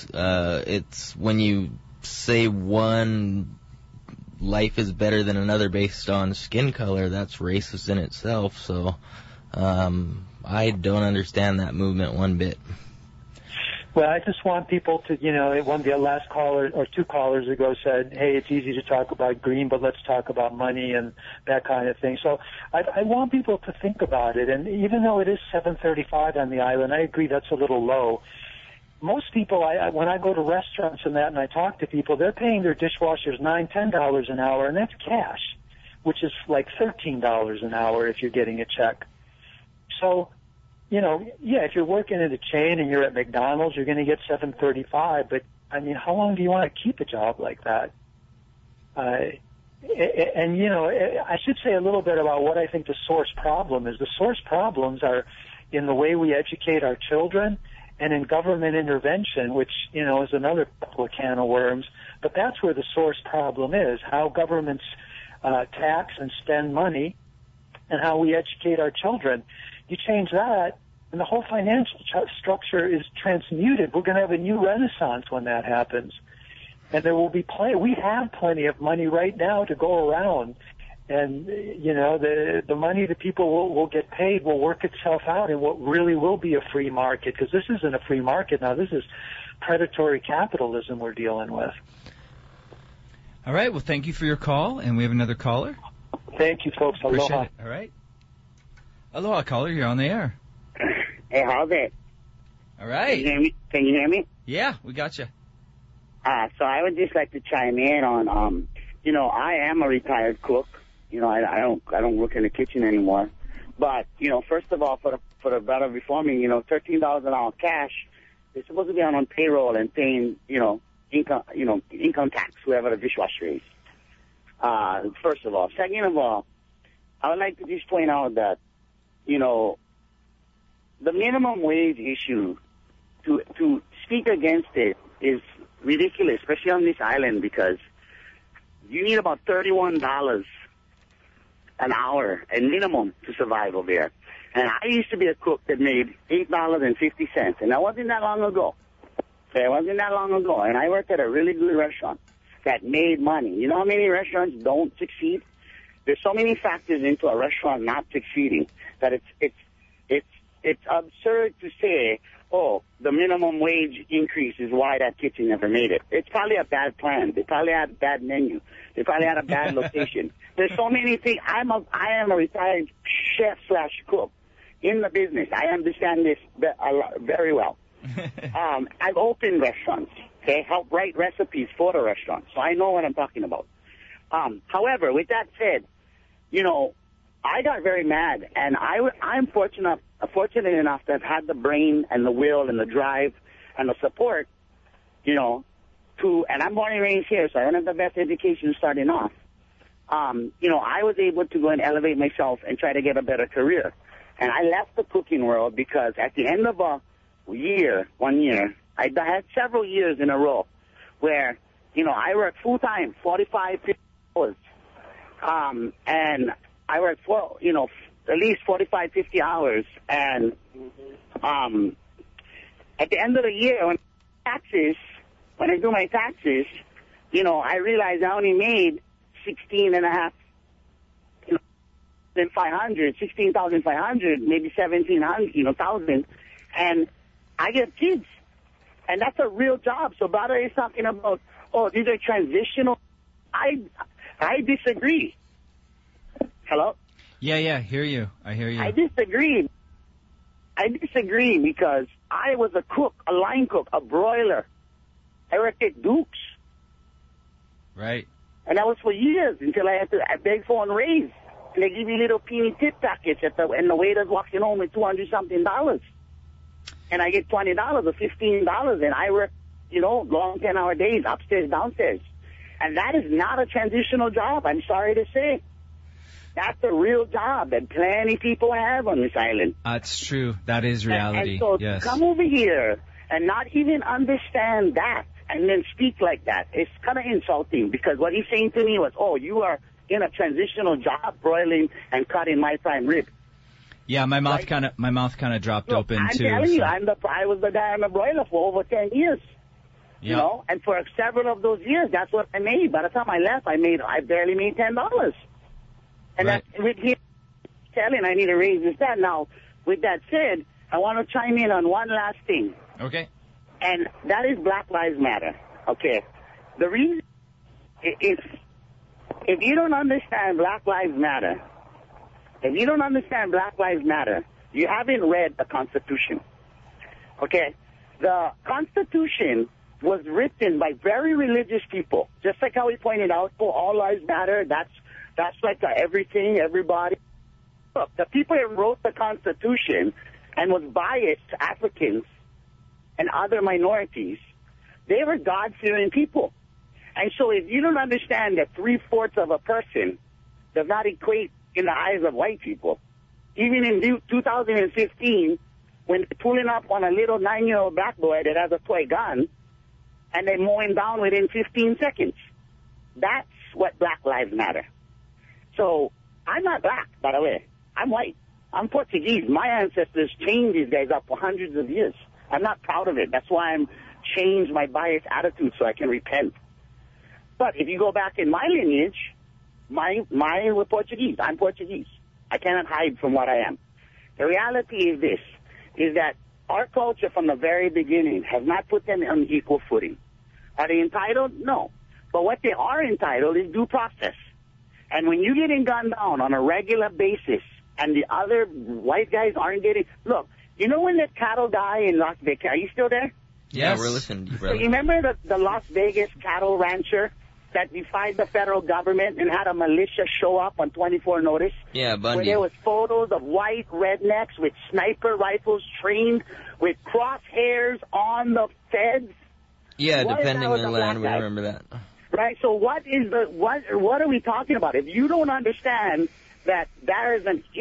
say one life is better than another based on skin color, that's racist in itself. So I don't understand that movement one bit. Well, I just want people to, you know, the last caller or 2 callers ago said, hey, it's easy to talk about green, but let's talk about money and that kind of thing. So I want people to think about it. And even though it is $7.35 on the island, I agree that's a little low. Most people, when I go to restaurants and that and I talk to people, they're paying their dishwashers $9, $10 an hour, and that's cash, which is like $13 an hour if you're getting a check. So, you know, yeah, if you're working at a chain and you're at McDonald's, you're going to get $7.35. But I mean, how long do you want to keep a job like that? And you know, I should say a little bit about what I think the source problem is. The source problems are in the way we educate our children and in government intervention, which, you know, is another couple of can of worms. But that's where the source problem is: how governments tax and spend money, and how we educate our children. You change that, and the whole financial structure is transmuted. We're going to have a new renaissance when that happens. And there will be we have plenty of money right now to go around. And, you know, the money that people will get paid will work itself out in what really will be a free market, because this isn't a free market now. This is predatory capitalism we're dealing with. All right. Well, thank you for your call. And we have another caller. Thank you, folks. Aloha. All right. Aloha, caller. You're on the air. Hey, how's it? All right. Can you hear me? Yeah, we got you. So I would just like to chime in on, you know, I am a retired cook. You know, I don't work in the kitchen anymore. But, you know, first of all, for the better reforming, you know, $13 an hour cash, they're supposed to be on payroll and paying, income tax, whoever the dishwasher is. First of all. Second of all, I would like to just point out that, you know, the minimum wage issue, to speak against it is ridiculous, especially on this island, because you need about $31 an hour at minimum to survive over there. And I used to be a cook that made $8.50, and that wasn't that long ago. Okay, it wasn't that long ago, and I worked at a really good restaurant that made money. You know how many restaurants don't succeed? There's so many factors into a restaurant not succeeding that it's absurd to say, oh, the minimum wage increase is why that kitchen never made it. It's probably a bad plan. They probably had a bad menu. They probably had a bad location. There's so many things. I am a retired chef/cook. in the business. I understand this very well. I've opened restaurants, okay, helped write recipes for the restaurants, so I know what I'm talking about. However, with that said, you know, I got very mad, and I'm fortunate enough to have had the brain and the will and the drive and the support, you know, and I'm born and raised here, so I don't have the best education starting off. You know, I was able to go and elevate myself and try to get a better career. And I left the cooking world because at the end of one year, I had several years in a row where, you know, I worked full-time, 45, 50 hours. And I worked for, you know, at least 45, 50 hours. And at the end of the year, when I do my taxes, you know, I realized I only made 16,500, maybe 1,700, you know, thousand. And I get kids. And that's a real job. So Brother is talking about, oh, these are transitional. I disagree. Hello? Yeah, hear you. I hear you. I disagree because I was a cook, a line cook, a broiler. I worked at Duke's. Right. And that was for years until I begged for a raise. And they give you little peeny tip packets and the waiter's walking home with $200-something. And I get $20 or $15, and I work, you know, long 10-hour days, upstairs, downstairs. And that is not a transitional job, I'm sorry to say. That's a real job that plenty people have on this island. That's true. That is reality. And so yes. To come over here and not even understand that and then speak like that, it's kind of insulting, because what he's saying to me was, oh, you are in a transitional job broiling and cutting my prime rib. Yeah, my mouth kind of dropped open I'm too. telling you, I was the guy on the broiler for over 10 years. Yep. You know, and for several of those years, that's what I made. By the time I left, I barely made $10. And right. That's with him telling I need to raise this, that. Now, with that said, I want to chime in on one last thing. Okay. And that is Black Lives Matter. Okay. The reason is, if you don't understand Black Lives Matter, you haven't read the Constitution. Okay? The Constitution was written by very religious people. Just like how we pointed out, all lives matter. That's like everything, everybody. Look, the people that wrote the Constitution and was biased to Africans and other minorities, they were God-fearing people. And so if you don't understand that 3/4 of a person does not equate in the eyes of white people, even in 2015, when they're pulling up on a little 9-year-old black boy that has a toy gun, and they mow him down within 15 seconds. That's what Black Lives Matter. So I'm not black, by the way. I'm white. I'm Portuguese. My ancestors chained these guys up for hundreds of years. I'm not proud of it. That's why I'm changed my biased attitude so I can repent. But if you go back in my lineage, mine were Portuguese. I'm Portuguese. I cannot hide from what I am. The reality is this, is that our culture from the very beginning has not put them on equal footing. Are they entitled? No. But what they are entitled is due process. And when you're getting gunned down on a regular basis and the other white guys aren't getting... Look, you know when the cattle die in Las Vegas? Are you still there? Yes. Yeah, we're listening to you, brother. So you remember the Las Vegas cattle rancher that defied the federal government and had a militia show up on 24 notice? Yeah, Bundy. Where there was photos of white rednecks with sniper rifles trained with crosshairs on the feds? Yeah, defending their land. We remember that. Right, so what are we talking about? If you don't understand that there is an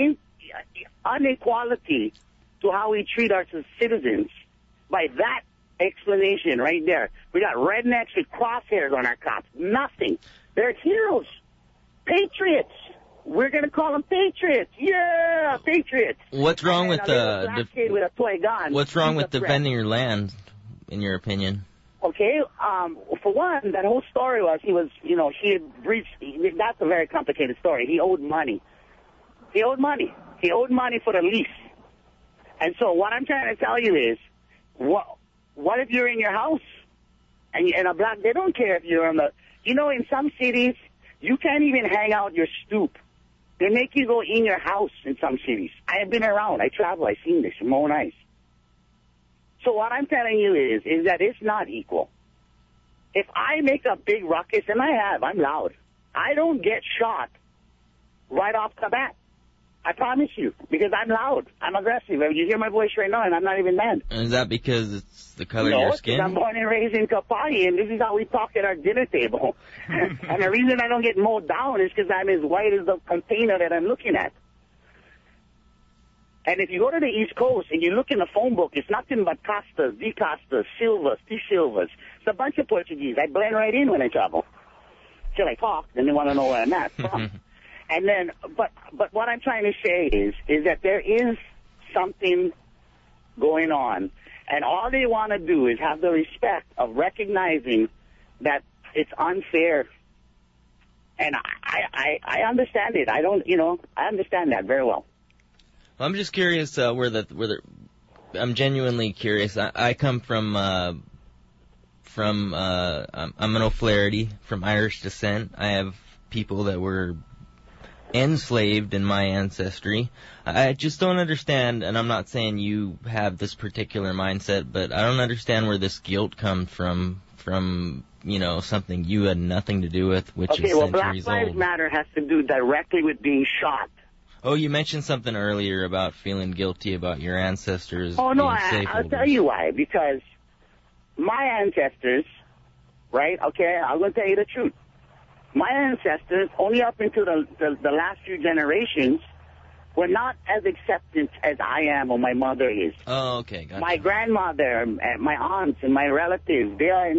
inequality to how we treat our citizens, by that explanation right there, we got rednecks with crosshairs on our cops. Nothing. They're heroes. Patriots. We're going to call them patriots. Yeah, patriots. What's wrong with black kid with a toy gun? What's wrong with defending your land, in your opinion? Okay, for one, that whole story was he had breached, that's a very complicated story. He owed money. He owed money for the lease. And so what I'm trying to tell you is, what if you're in your house and a black, they don't care if you're in in some cities, you can't even hang out your stoop They make you go in your house in some cities. I have been around. I travel. I've seen this in my own eyes. So what I'm telling you is that it's not equal. If I make a big ruckus, and I'm loud, I don't get shot right off the bat. I promise you, because I'm loud. I'm aggressive. You hear my voice right now, and I'm not even mad. And is that because it's the color of your skin? No, I'm born and raised in Kapati, and this is how we talk at our dinner table. And the reason I don't get mowed down is because I'm as white as the container that I'm looking at. And if you go to the East Coast and you look in the phone book, it's nothing but Costas, De Costas, Silvas, De Silvas. It's a bunch of Portuguese. I blend right in when I travel. Till I talk, then they want to know where I'm at from. And then, but what I'm trying to say is that there is something going on, and all they want to do is have the respect of recognizing that it's unfair. And I understand it. I understand that very well. I'm just curious I'm genuinely curious. I come from I'm an O'Flaherty from Irish descent. I have people that were enslaved in my ancestry. I just don't understand, and I'm not saying you have this particular mindset, but I don't understand where this guilt comes from, something you had nothing to do with, which is centuries old. Okay, well, Black Lives Matter has to do directly with being shot. Oh, you mentioned something earlier about feeling guilty about your ancestors. Oh, no, being I'll tell you why. Because my ancestors, right, okay, I'm going to tell you the truth. My ancestors, only up until the last few generations, were not as acceptant as I am or my mother is. Oh, okay, gotcha. My grandmother, and my aunts, and my relatives, they are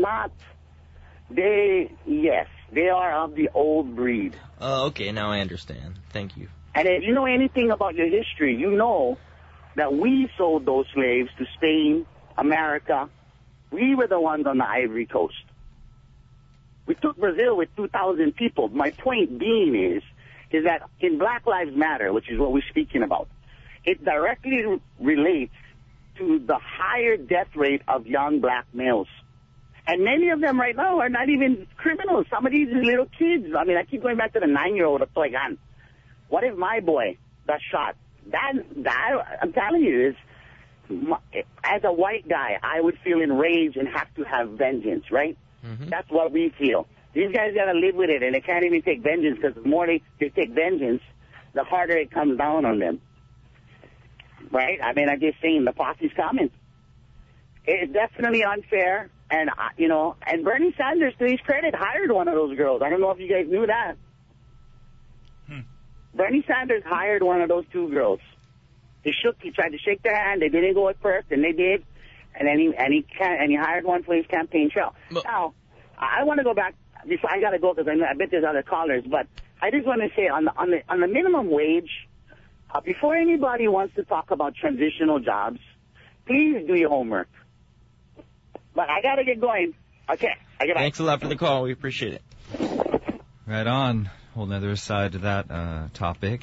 of the old breed. Oh, okay, now I understand. Thank you. And if you know anything about your history, you know that we sold those slaves to Spain, America. We were the ones on the Ivory Coast. We took Brazil with 2,000 people. My point being is that in Black Lives Matter, which is what we're speaking about, it directly relates to the higher death rate of young black males. And many of them right now are not even criminals. Some of these little kids. I mean, I keep going back to the 9-year-old of Toy Gun. What if my boy got shot? That I'm telling you, as a white guy, I would feel enraged and have to have vengeance, right? Mm-hmm. That's what we feel. These guys got to live with it, and they can't even take vengeance because the more they take vengeance, the harder it comes down on them. Right? I mean, I'm just saying the posse's coming. It's definitely unfair, and, and Bernie Sanders, to his credit, hired one of those girls. I don't know if you guys knew that. Bernie Sanders hired one of those two girls. He tried to shake their hand. They didn't go at first, and they did. And then he hired one for his campaign trail. Now, I want to go back. I got to go because I bet there's other callers. But I just want to say on the minimum wage, before anybody wants to talk about transitional jobs, please do your homework. But I got to get going. Okay. Thanks a lot for the call. We appreciate it. Right on. Whole other side to that topic.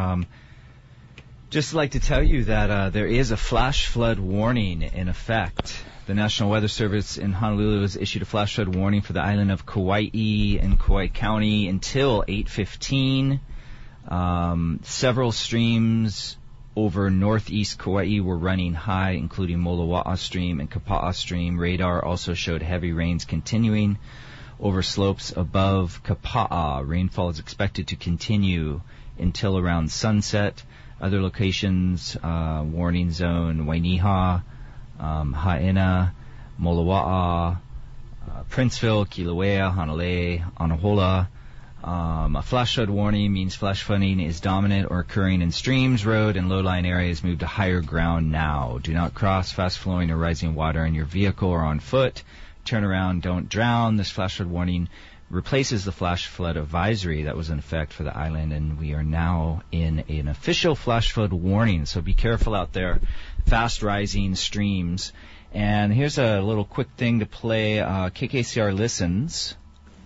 Just like to tell you that there is a flash flood warning in effect. The National Weather Service in Honolulu has issued a flash flood warning for the island of Kauai and Kauai County until 8:15. Several streams over northeast Kauai were running high, including Molowa'a Stream and Kapa'a Stream. Radar also showed heavy rains continuing over slopes above Kapa'a. Rainfall is expected to continue until around sunset. Other locations, warning zone, Wainiha, Haena, Molowa'a, Princeville, Kilauea, Hanalei, Anahola. A flash flood warning means flash flooding is dominant or occurring in streams, road, and low-lying areas. Move to higher ground now. Do not cross fast-flowing or rising water in your vehicle or on foot. Turn around, don't drown. This flash flood warning replaces the flash flood advisory that was in effect for the island, and we are now in an official flash flood warning. So be careful out there. Fast rising streams. And here's a little quick thing to play. KKCR listens.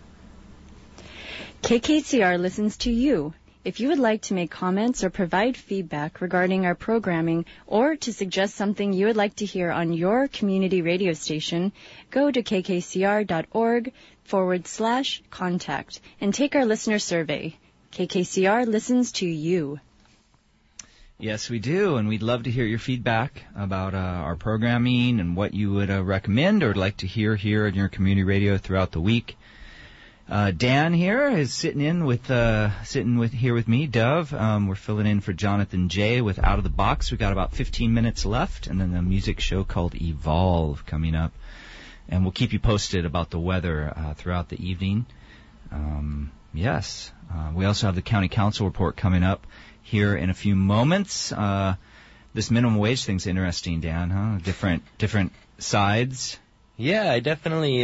KKCR listens to you. If you would like to make comments or provide feedback regarding our programming or to suggest something you would like to hear on your community radio station, go to kkcr.org/contact and take our listener survey. KKCR listens to you. Yes, we do, and we'd love to hear your feedback about our programming and what you would recommend or like to hear here in your community radio throughout the week. Dan here is sitting here with me, Dove. We're filling in for Jonathan J. with Out of the Box. We got about 15 minutes left, and then a music show called Evolve coming up. And we'll keep you posted about the weather throughout the evening. Yes. We also have the County Council report coming up here in a few moments. This minimum wage thing's interesting, Dan, huh? Different sides. Yeah, I definitely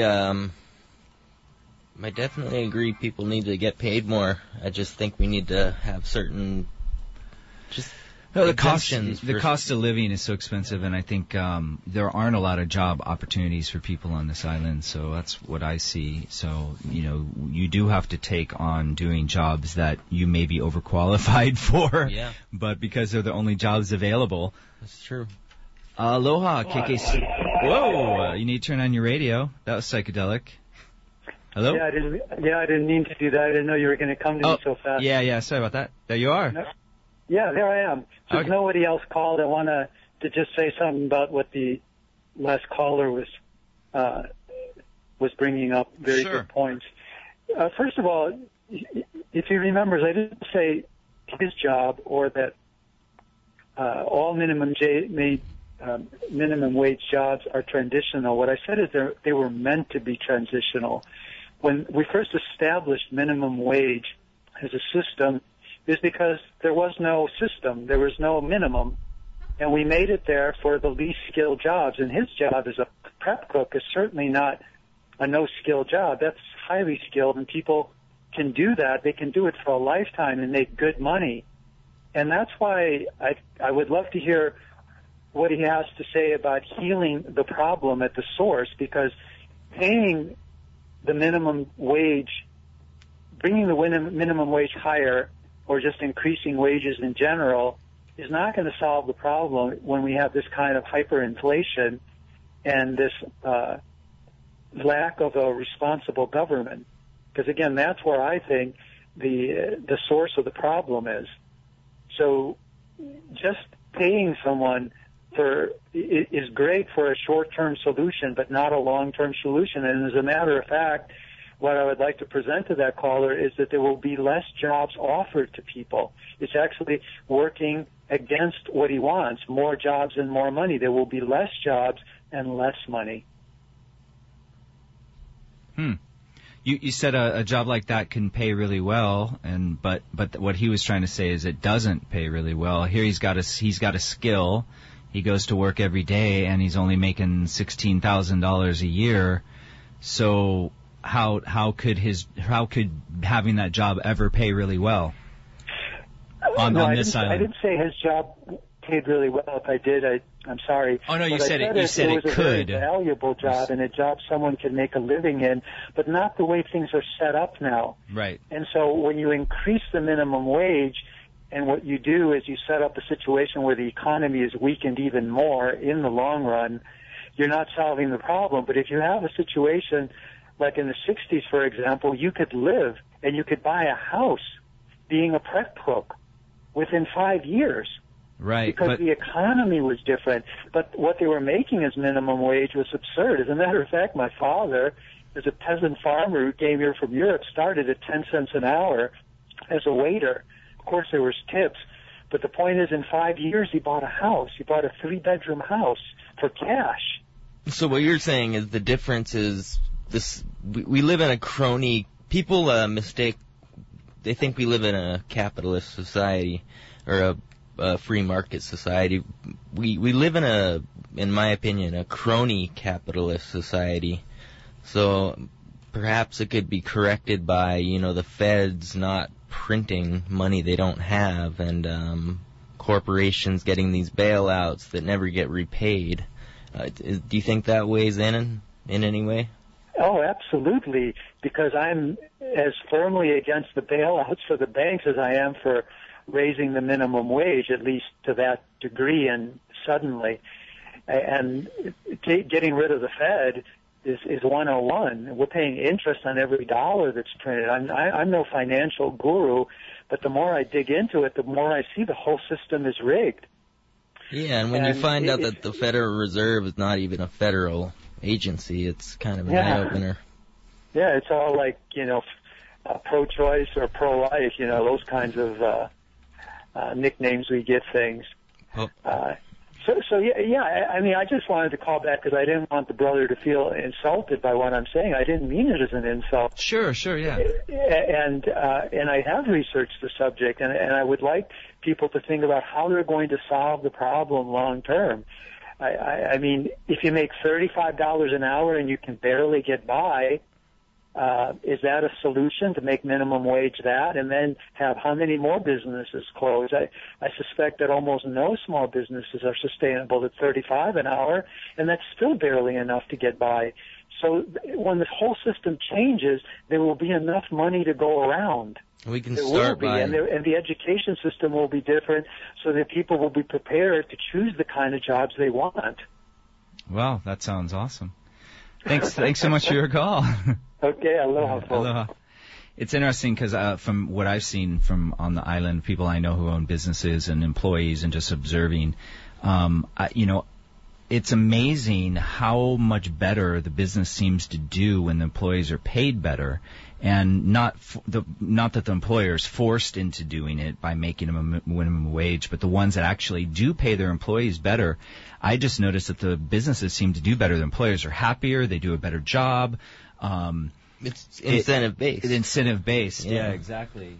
agree people need to get paid more. I just think we need to have certain the cost of living is so expensive, and I think there aren't a lot of job opportunities for people on this island, so that's what I see. So, you do have to take on doing jobs that you may be overqualified for, but because they're the only jobs available. That's true. Aloha, KKC. Whoa, you need to turn on your radio. That was psychedelic. Hello? Yeah, I didn't mean to do that. I didn't know you were going to come to me so fast. Yeah, sorry about that. There you are. Yeah, there I am. If nobody else called, I want to just say something about what the last caller was bringing up. Very good points. First of all, if he remembers, I didn't say his job or that all minimum wage jobs are transitional. What I said is they were meant to be transitional. When we first established minimum wage as a system, is because there was no system, there was no minimum, and we made it there for the least skilled jobs. And his job as a prep cook is certainly not a no-skill job. That's highly skilled, and people can do that. They can do it for a lifetime and make good money. And that's why I would love to hear what he has to say about healing the problem at the source, because paying the minimum wage, bringing the minimum wage higher, or just increasing wages in general is not going to solve the problem when we have this kind of hyperinflation and this lack of a responsible government. Because, again, that's where I think the source of the problem is. So just paying someone is great for a short-term solution, but not a long-term solution. And as a matter of fact, what I would like to present to that caller is that there will be less jobs offered to people. It's actually working against what he wants, more jobs and more money. There will be less jobs and less money. You said a job like that can pay really well, but what he was trying to say is it doesn't pay really well. Here he's got a skill. He goes to work every day, and he's only making $16,000 a year. So how could having that job ever pay really well on this island? I didn't say his job paid really well. If I did, I'm sorry. Oh no, you said it. You said it could. It was a very valuable job and a job someone can make a living in, but not the way things are set up now. Right. And so when you increase the minimum wage, and what you do is you set up a situation where the economy is weakened even more in the long run, you're not solving the problem. But if you have a situation like in the 60s, for example, you could live and you could buy a house being a prep cook within 5 years. Right. Because the economy was different. But what they were making as minimum wage was absurd. As a matter of fact, my father, as a peasant farmer who came here from Europe, started at 10 cents an hour as a waiter. Of course, there was tips. But the point is, in 5 years, he bought a house. He bought a 3-bedroom house for cash. So what you're saying is the difference is this: we live in a crony. People mistake. They think we live in a capitalist society or a free market society. We live in my opinion, a crony capitalist society. So perhaps it could be corrected by the feds not printing money they don't have, and corporations getting these bailouts that never get repaid. Do you think that weighs in any way? Oh, absolutely, because I'm as firmly against the bailouts for the banks as I am for raising the minimum wage, at least to that degree and suddenly. And getting rid of the Fed is 101. We're paying interest on every dollar that's printed. I'm no financial guru, but the more I dig into it, the more I see the whole system is rigged. Yeah, and when you find out that the Federal Reserve is not even a federal agency, it's kind of an eye-opener. Yeah, it's all like, pro-choice or pro-life, those kinds of nicknames we give things. Oh. So I mean, I just wanted to call back because I didn't want the brother to feel insulted by what I'm saying. I didn't mean it as an insult. Sure, yeah. And I have researched the subject, and I would like people to think about how they're going to solve the problem long term. I mean, if you make $35 an hour and you can barely get by, is that a solution to make minimum wage that and then have how many more businesses close? I suspect that almost no small businesses are sustainable at $35 an hour, and that's still barely enough to get by. So when the whole system changes, there will be enough money to go around. We can there start will be, by... and the education system will be different so that people will be prepared to choose the kind of jobs they want. Wow, that sounds awesome. Thanks so much for your call. Okay, aloha. Aloha. It's interesting because from what I've seen from on the island, people I know who own businesses and employees, and just observing, it's amazing how much better the business seems to do when the employees are paid better, and not that the employer is forced into doing it by making them a minimum wage, but the ones that actually do pay their employees better. I just noticed that the businesses seem to do better. The employers are happier. They do a better job. It's incentive-based. It's incentive-based, yeah, exactly.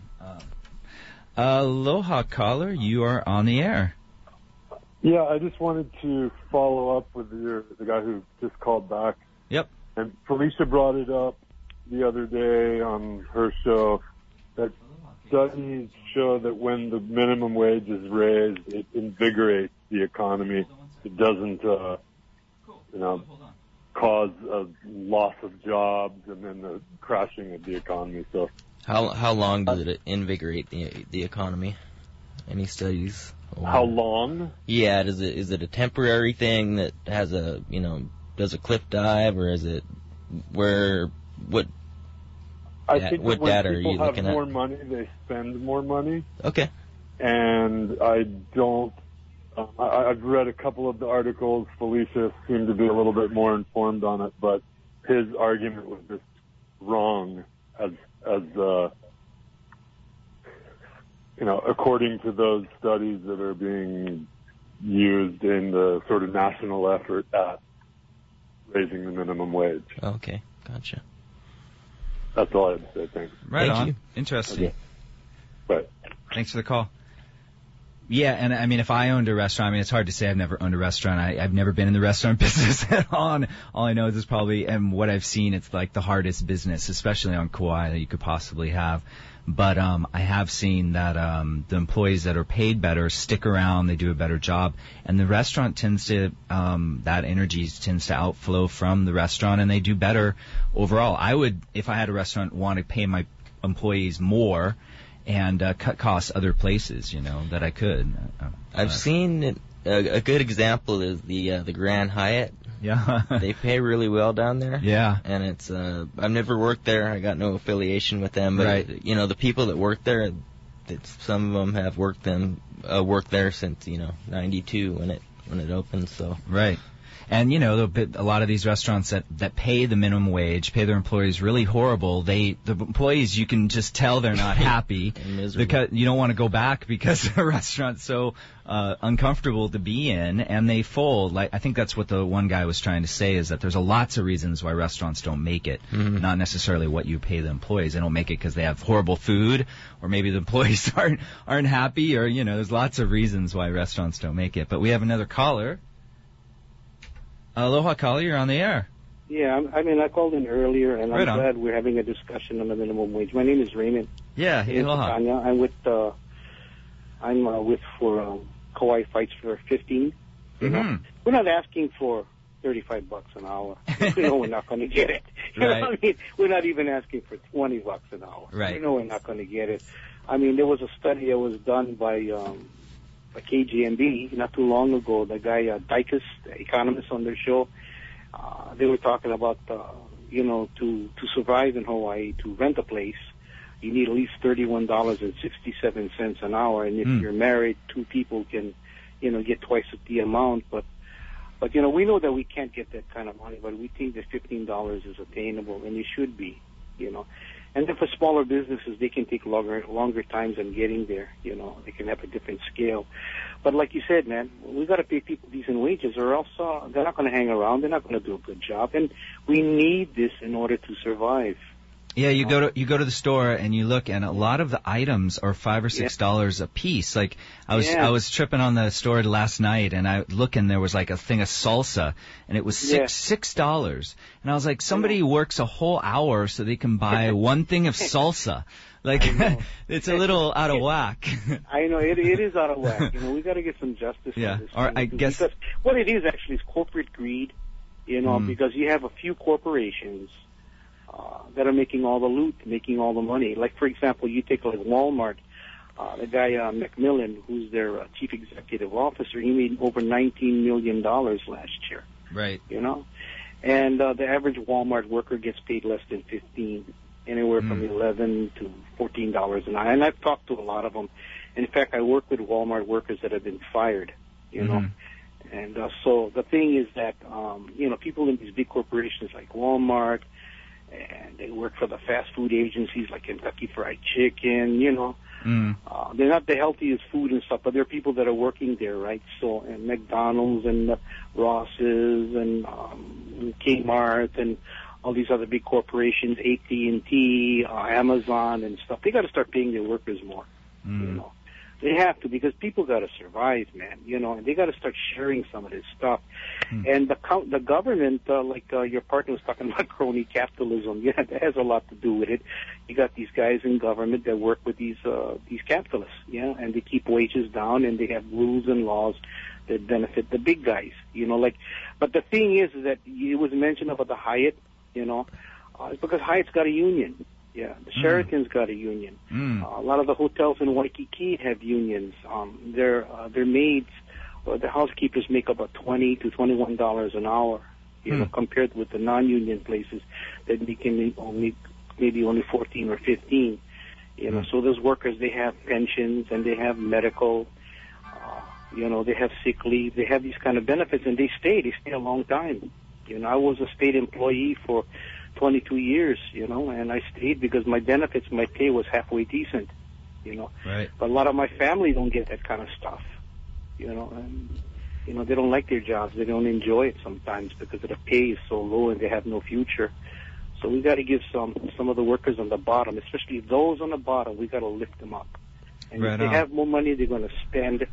Aloha, caller. You are on the air. Yeah, I just wanted to follow up with the guy who just called back. Yep. And Felicia brought it up the other day on her show that studies show that when the minimum wage is raised, it invigorates the economy. It doesn't, cause a loss of jobs and then the crashing of the economy. So, how long does it invigorate the economy? Any studies? How long? Yeah, is it a temporary thing that has does a cliff dive, or is it what think data are when you people looking have at? more money, they spend more money. Okay. And I don't. I've read a couple of the articles. Felicia seemed to be a little bit more informed on it, but his argument was just wrong as according to those studies that are being used in the sort of national effort at raising the minimum wage. Okay, gotcha. That's all I had to say. Thanks. Right Thank on. you. Interesting. Okay. Bye. Thanks for the call. Yeah, and I mean, if I owned a restaurant, it's hard to say. I've never owned a restaurant. I've never been in the restaurant business at all. All I know is and what I've seen, it's like the hardest business, especially on Kauai, that you could possibly have. But I have seen that the employees that are paid better stick around, they do a better job, and the restaurant tends to that energy tends to outflow from the restaurant, and they do better overall. I would, if I had a restaurant, want to pay my employees more and cut costs other places, that I could. I've seen a good example is the Grand Hyatt. Yeah. They pay really well down there. Yeah. And it's I've never worked there. I got no affiliation with them, but right. The people that work there, some of them have worked there since 92 when it opened. So right. And a lot of these restaurants that pay the minimum wage, pay their employees really horrible. The employees, you can just tell they're not happy because you don't want to go back because the restaurant's so uncomfortable to be in, and they fold. I think that's what the one guy was trying to say, is that there's lots of reasons why restaurants don't make it. Mm-hmm. Not necessarily what you pay the employees. They don't make it because they have horrible food, or maybe the employees aren't happy, or there's lots of reasons why restaurants don't make it. But we have another caller. Aloha, caller, you're on the air. Yeah, I called in earlier, and right I'm on. glad we're having a discussion on the minimum wage. My name is Raymond. Yeah, hey, aloha. Tanya. I'm with for Kauai Fights for 15. Mm-hmm. We're not asking for $35 an hour. We know we're not going to get it. Right. We're not even asking for $20 an hour. Right. We know we're not going to get it. There was a study that was done by KGMB not too long ago. The guy Dicus, the economist on their show, They were talking about, to survive in Hawaii, to rent a place, you need at least $31.67 an hour. And if you're married, two people can, get twice the amount. But we know that we can't get that kind of money, but we think that $15 is attainable, and it should be, And then for smaller businesses, they can take longer times in getting there, They can have a different scale. But like you said, man, we got to pay people decent wages, or else they're not going to hang around. They're not going to do a good job, and we need this in order to survive. Yeah, you go to the store and you look, and a lot of the items are $5 or $6 a piece. Like I was tripping on the store last night, and I look, and there was like a thing of salsa, and it was $6. And I was like, somebody works a whole hour so they can buy one thing of salsa. Like it's a little out of whack. I know it is out of whack. We got to get some justice. Yeah, on this or I guess because what it is actually is corporate greed. Because you have a few corporations that are making all the loot, making all the money. Like, for example, you take like Walmart, the guy McMillan, who's their chief executive officer, he made over $19 million last year. Right. And the average Walmart worker gets paid less than $15, anywhere from $11 to $14 an hour. And I've talked to a lot of them. In fact, I work with Walmart workers that have been fired, And so the thing is that, people in these big corporations like Walmart, and they work for the fast food agencies like Kentucky Fried Chicken, They're not the healthiest food and stuff, but there are people that are working there, right? So, and McDonald's and Ross's and Kmart and all these other big corporations, AT&T, Amazon and stuff, they got to start paying their workers more, They have to, because people got to survive, man, and they got to start sharing some of this stuff. And the government, like your partner was talking about crony capitalism, that has a lot to do with it. You got these guys in government that work with these capitalists, and they keep wages down, and they have rules and laws that benefit the big guys, But the thing is that it was mentioned about the Hyatt, it's because Hyatt's got a union. Yeah, the Sheraton's got a union. A lot of the hotels in Waikiki have unions. Their maids or the housekeepers make about $20 to $21 an hour, compared with the non-union places that make maybe only 14 or 15. So those workers, they have pensions and they have medical, they have sick leave, they have these kind of benefits, and they stay a long time. I was a state employee for 22 years, and I stayed because my benefits, my pay was halfway decent, Right. But a lot of my family don't get that kind of stuff, and, they don't like their jobs. They don't enjoy it sometimes because the pay is so low and they have no future. So we got to give some of the workers on the bottom, especially those on the bottom, we got to lift them up. And if they have more money, they're going to spend,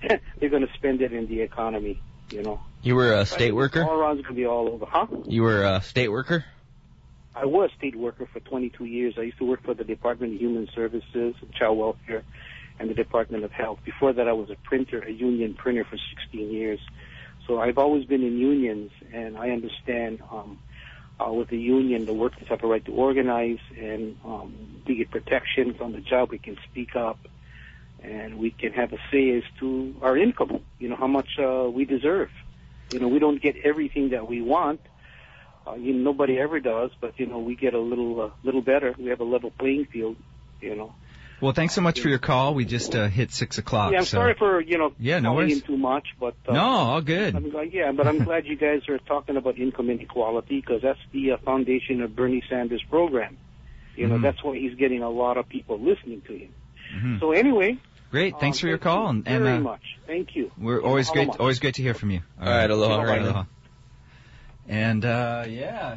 it in the economy, You were a state worker? All around going to be all over, huh? You were a state worker? I was a state worker for 22 years. I used to work for the Department of Human Services, Child Welfare, and the Department of Health. Before that, I was a union printer for 16 years. So I've always been in unions, and I understand with the union, the workers have a right to organize, and we get protections on the job. We can speak up, and we can have a say as to our income, how much we deserve. We don't get everything that we want. Nobody ever does, but, we get a little better. We have a level playing field, Well, thanks so much for your call. We just hit 6 o'clock. Yeah, I'm sorry for, no calling worries. in too much, but... no, all good. But I'm glad you guys are talking about income inequality, because that's the foundation of Bernie Sanders' program. That's why he's getting a lot of people listening to him. So anyway... Great, thanks for your call. Thank you very much. Thank you. We're always great to hear from you. All right, aloha. And, that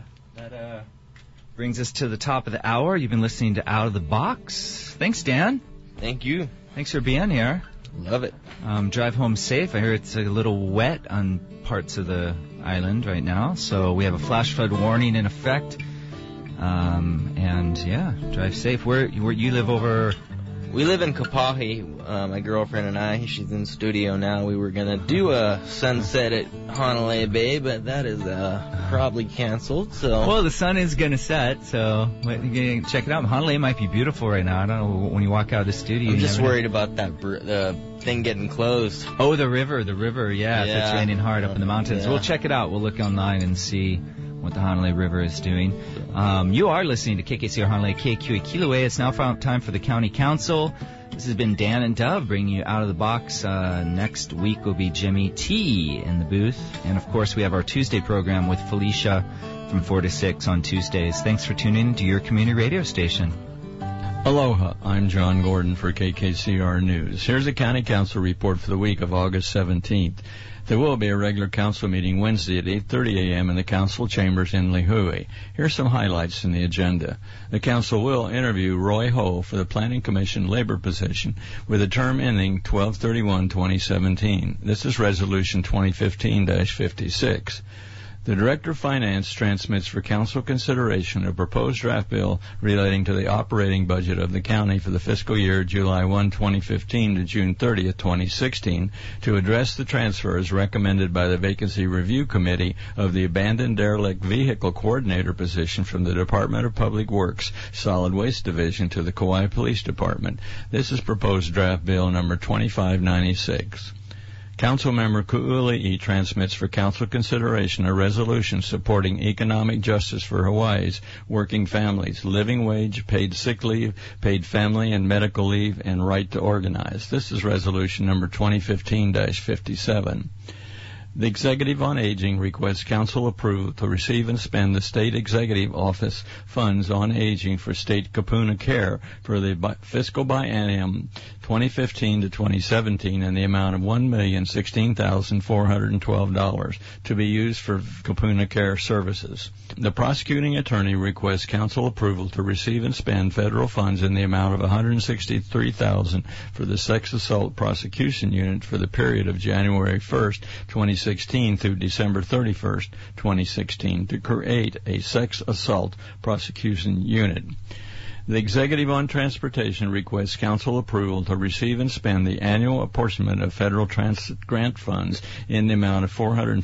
brings us to the top of the hour. You've been listening to Out of the Box. Thanks, Dan. Thank you. Thanks for being here. Love it. Drive home safe. I hear it's a little wet on parts of the island right now, so we have a flash flood warning in effect. Drive safe. Where you live over we live in Kapahi, my girlfriend and I. She's in studio now. We were going to do a sunset at Hanalei Bay, but that is probably canceled. So. Well, the sun is going to set, so check it out. Hanalei might be beautiful right now. I don't know, when you walk out of the studio. I'm just worried about that the thing getting closed. Oh, the river, yeah. If it's raining hard up in the mountains. Yeah. We'll check it out. We'll look online and see what the Hanalei River is doing. You are listening to KKCR Hanalei, KQA Kilauea. It's now time for the County Council. This has been Dan and Dove bringing you Out of the Box. Next week will be Jimmy T in the booth. And, of course, we have our Tuesday program with Felicia from 4 to 6 on Tuesdays. Thanks for tuning in to your community radio station. Aloha, I'm John Gordon for KKCR News. Here's a County Council report for the week of August 17th. There will be a regular council meeting Wednesday at 8:30 a.m. in the council chambers in Lihue. Here's some highlights in the agenda. The council will interview Roy Ho for the Planning Commission labor position with a term ending 12/31/2017. This is Resolution 2015-56. The Director of Finance transmits for council consideration a proposed draft bill relating to the operating budget of the county for the fiscal year July 1, 2015 to June 30, 2016 to address the transfers recommended by the Vacancy Review Committee of the Abandoned Derelict Vehicle Coordinator position from the Department of Public Works Solid Waste Division to the Kauai Police Department. This is proposed draft bill number 2596. Councilmember Ku'uli'i transmits for council consideration a resolution supporting economic justice for Hawaii's working families, living wage, paid sick leave, paid family and medical leave, and right to organize. This is resolution number 2015-57. The Executive on Aging requests council approval to receive and spend the State Executive Office funds on aging for State Kapuna Care for the fiscal biennium 2015 to 2017 in the amount of $1,016,412 to be used for Kapuna Care services. The prosecuting attorney requests council approval to receive and spend federal funds in the amount of $163,000 for the Sex Assault Prosecution Unit for the period of January 1st, 2016 through December 31st, 2016 to create a Sex Assault Prosecution Unit. The Executive on Transportation requests council approval to receive and spend the annual apportionment of federal transit grant funds in the amount of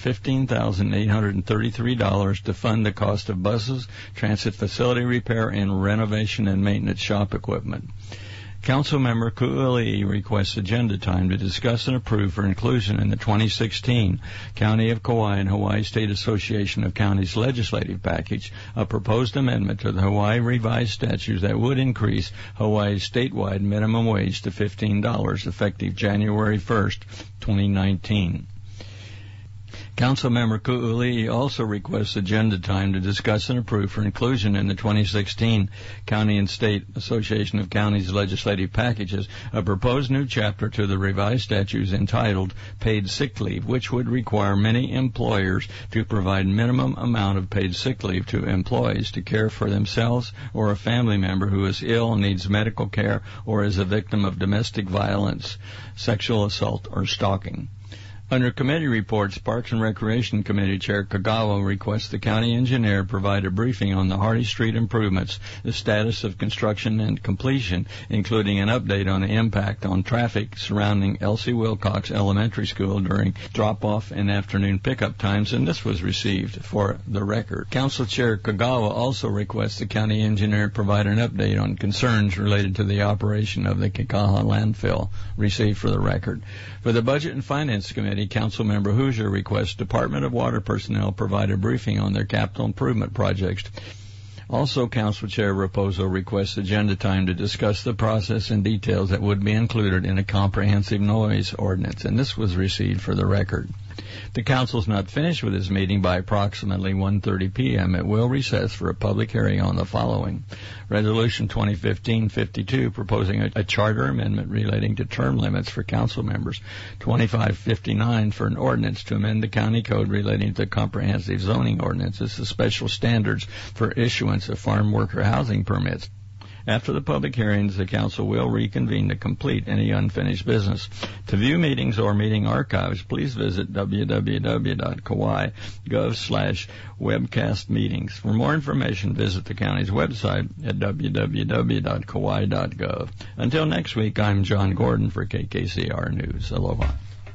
$415,833 to fund the cost of buses, transit facility repair, and renovation and maintenance shop equipment. Councilmember Ku'uli'i requests agenda time to discuss and approve for inclusion in the 2016 County of Kauai and Hawaii State Association of Counties legislative package a proposed amendment to the Hawaii revised statutes that would increase Hawaii's statewide minimum wage to $15 effective January 1st, 2019. Councilmember Ku'uli'i also requests agenda time to discuss and approve for inclusion in the 2016 County and State Association of Counties legislative packages a proposed new chapter to the revised statutes entitled Paid Sick Leave, which would require many employers to provide minimum amount of paid sick leave to employees to care for themselves or a family member who is ill, needs medical care, or is a victim of domestic violence, sexual assault, or stalking. Under committee reports, Parks and Recreation Committee Chair Kagawa requests the county engineer provide a briefing on the Hardy Street improvements, the status of construction and completion, including an update on the impact on traffic surrounding Elsie Wilcox Elementary School during drop-off and afternoon pickup times, and this was received for the record. Council Chair Kagawa also requests the county engineer provide an update on concerns related to the operation of the Kekaha landfill, received for the record. For the Budget and Finance Committee, Councilmember Hoosier requests Department of Water personnel provide a briefing on their capital improvement projects. Also, Council Chair Raposo requests agenda time to discuss the process and details that would be included in a comprehensive noise ordinance, and this was received for the record. The Council is not finished with its meeting by approximately 1:30 p.m. It will recess for a public hearing on the following. Resolution 2015-52, proposing a charter amendment relating to term limits for council members. 2559, for an ordinance to amend the county code relating to comprehensive zoning ordinances, the special standards for issuance of farm worker housing permits. After the public hearings, the Council will reconvene to complete any unfinished business. To view meetings or meeting archives, please visit www.kauai.gov/webcast-meetings. For more information, visit the county's website at www.kauai.gov. Until next week, I'm John Gordon for KKCR News. Aloha.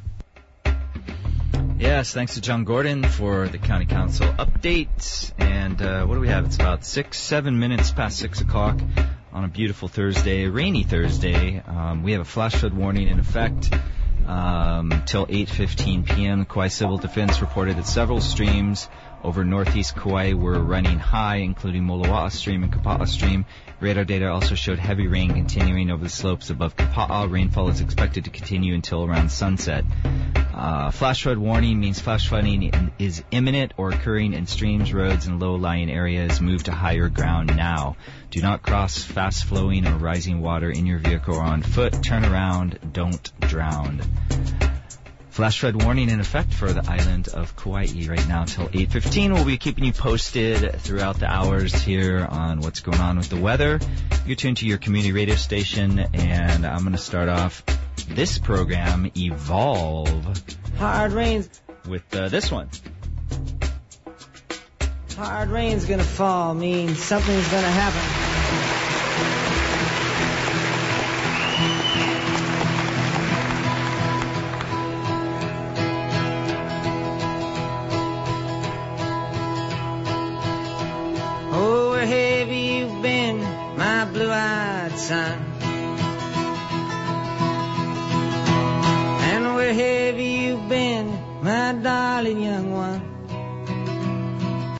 Yes, thanks to John Gordon for the County Council update. And what do we have? It's about 7 minutes past 6 o'clock on a beautiful Thursday, rainy Thursday. We have a flash flood warning in effect till 8:15 p.m. Kauai Civil Defense reported that several streams over northeast Kauai were running high, including Moloa'a Stream and Kapa'a Stream. Radar data also showed heavy rain continuing over the slopes above Kapa'a. Rainfall is expected to continue until around sunset. Flash flood warning means flash flooding is imminent or occurring in streams, roads, and low-lying areas. Move to higher ground now. Do not cross fast-flowing or rising water in your vehicle or on foot. Turn around. Don't drown. Flash flood warning in effect for the island of Kauai right now till 8:15. We'll be keeping you posted throughout the hours here on what's going on with the weather. You're tuned to your community radio station, and I'm going to start off this program, Evolve, Hard rain's with this one. Hard rain's gonna fall, means something's gonna happen. Oh, where have you been, my blue-eyed son? And where have you been, my darling young one?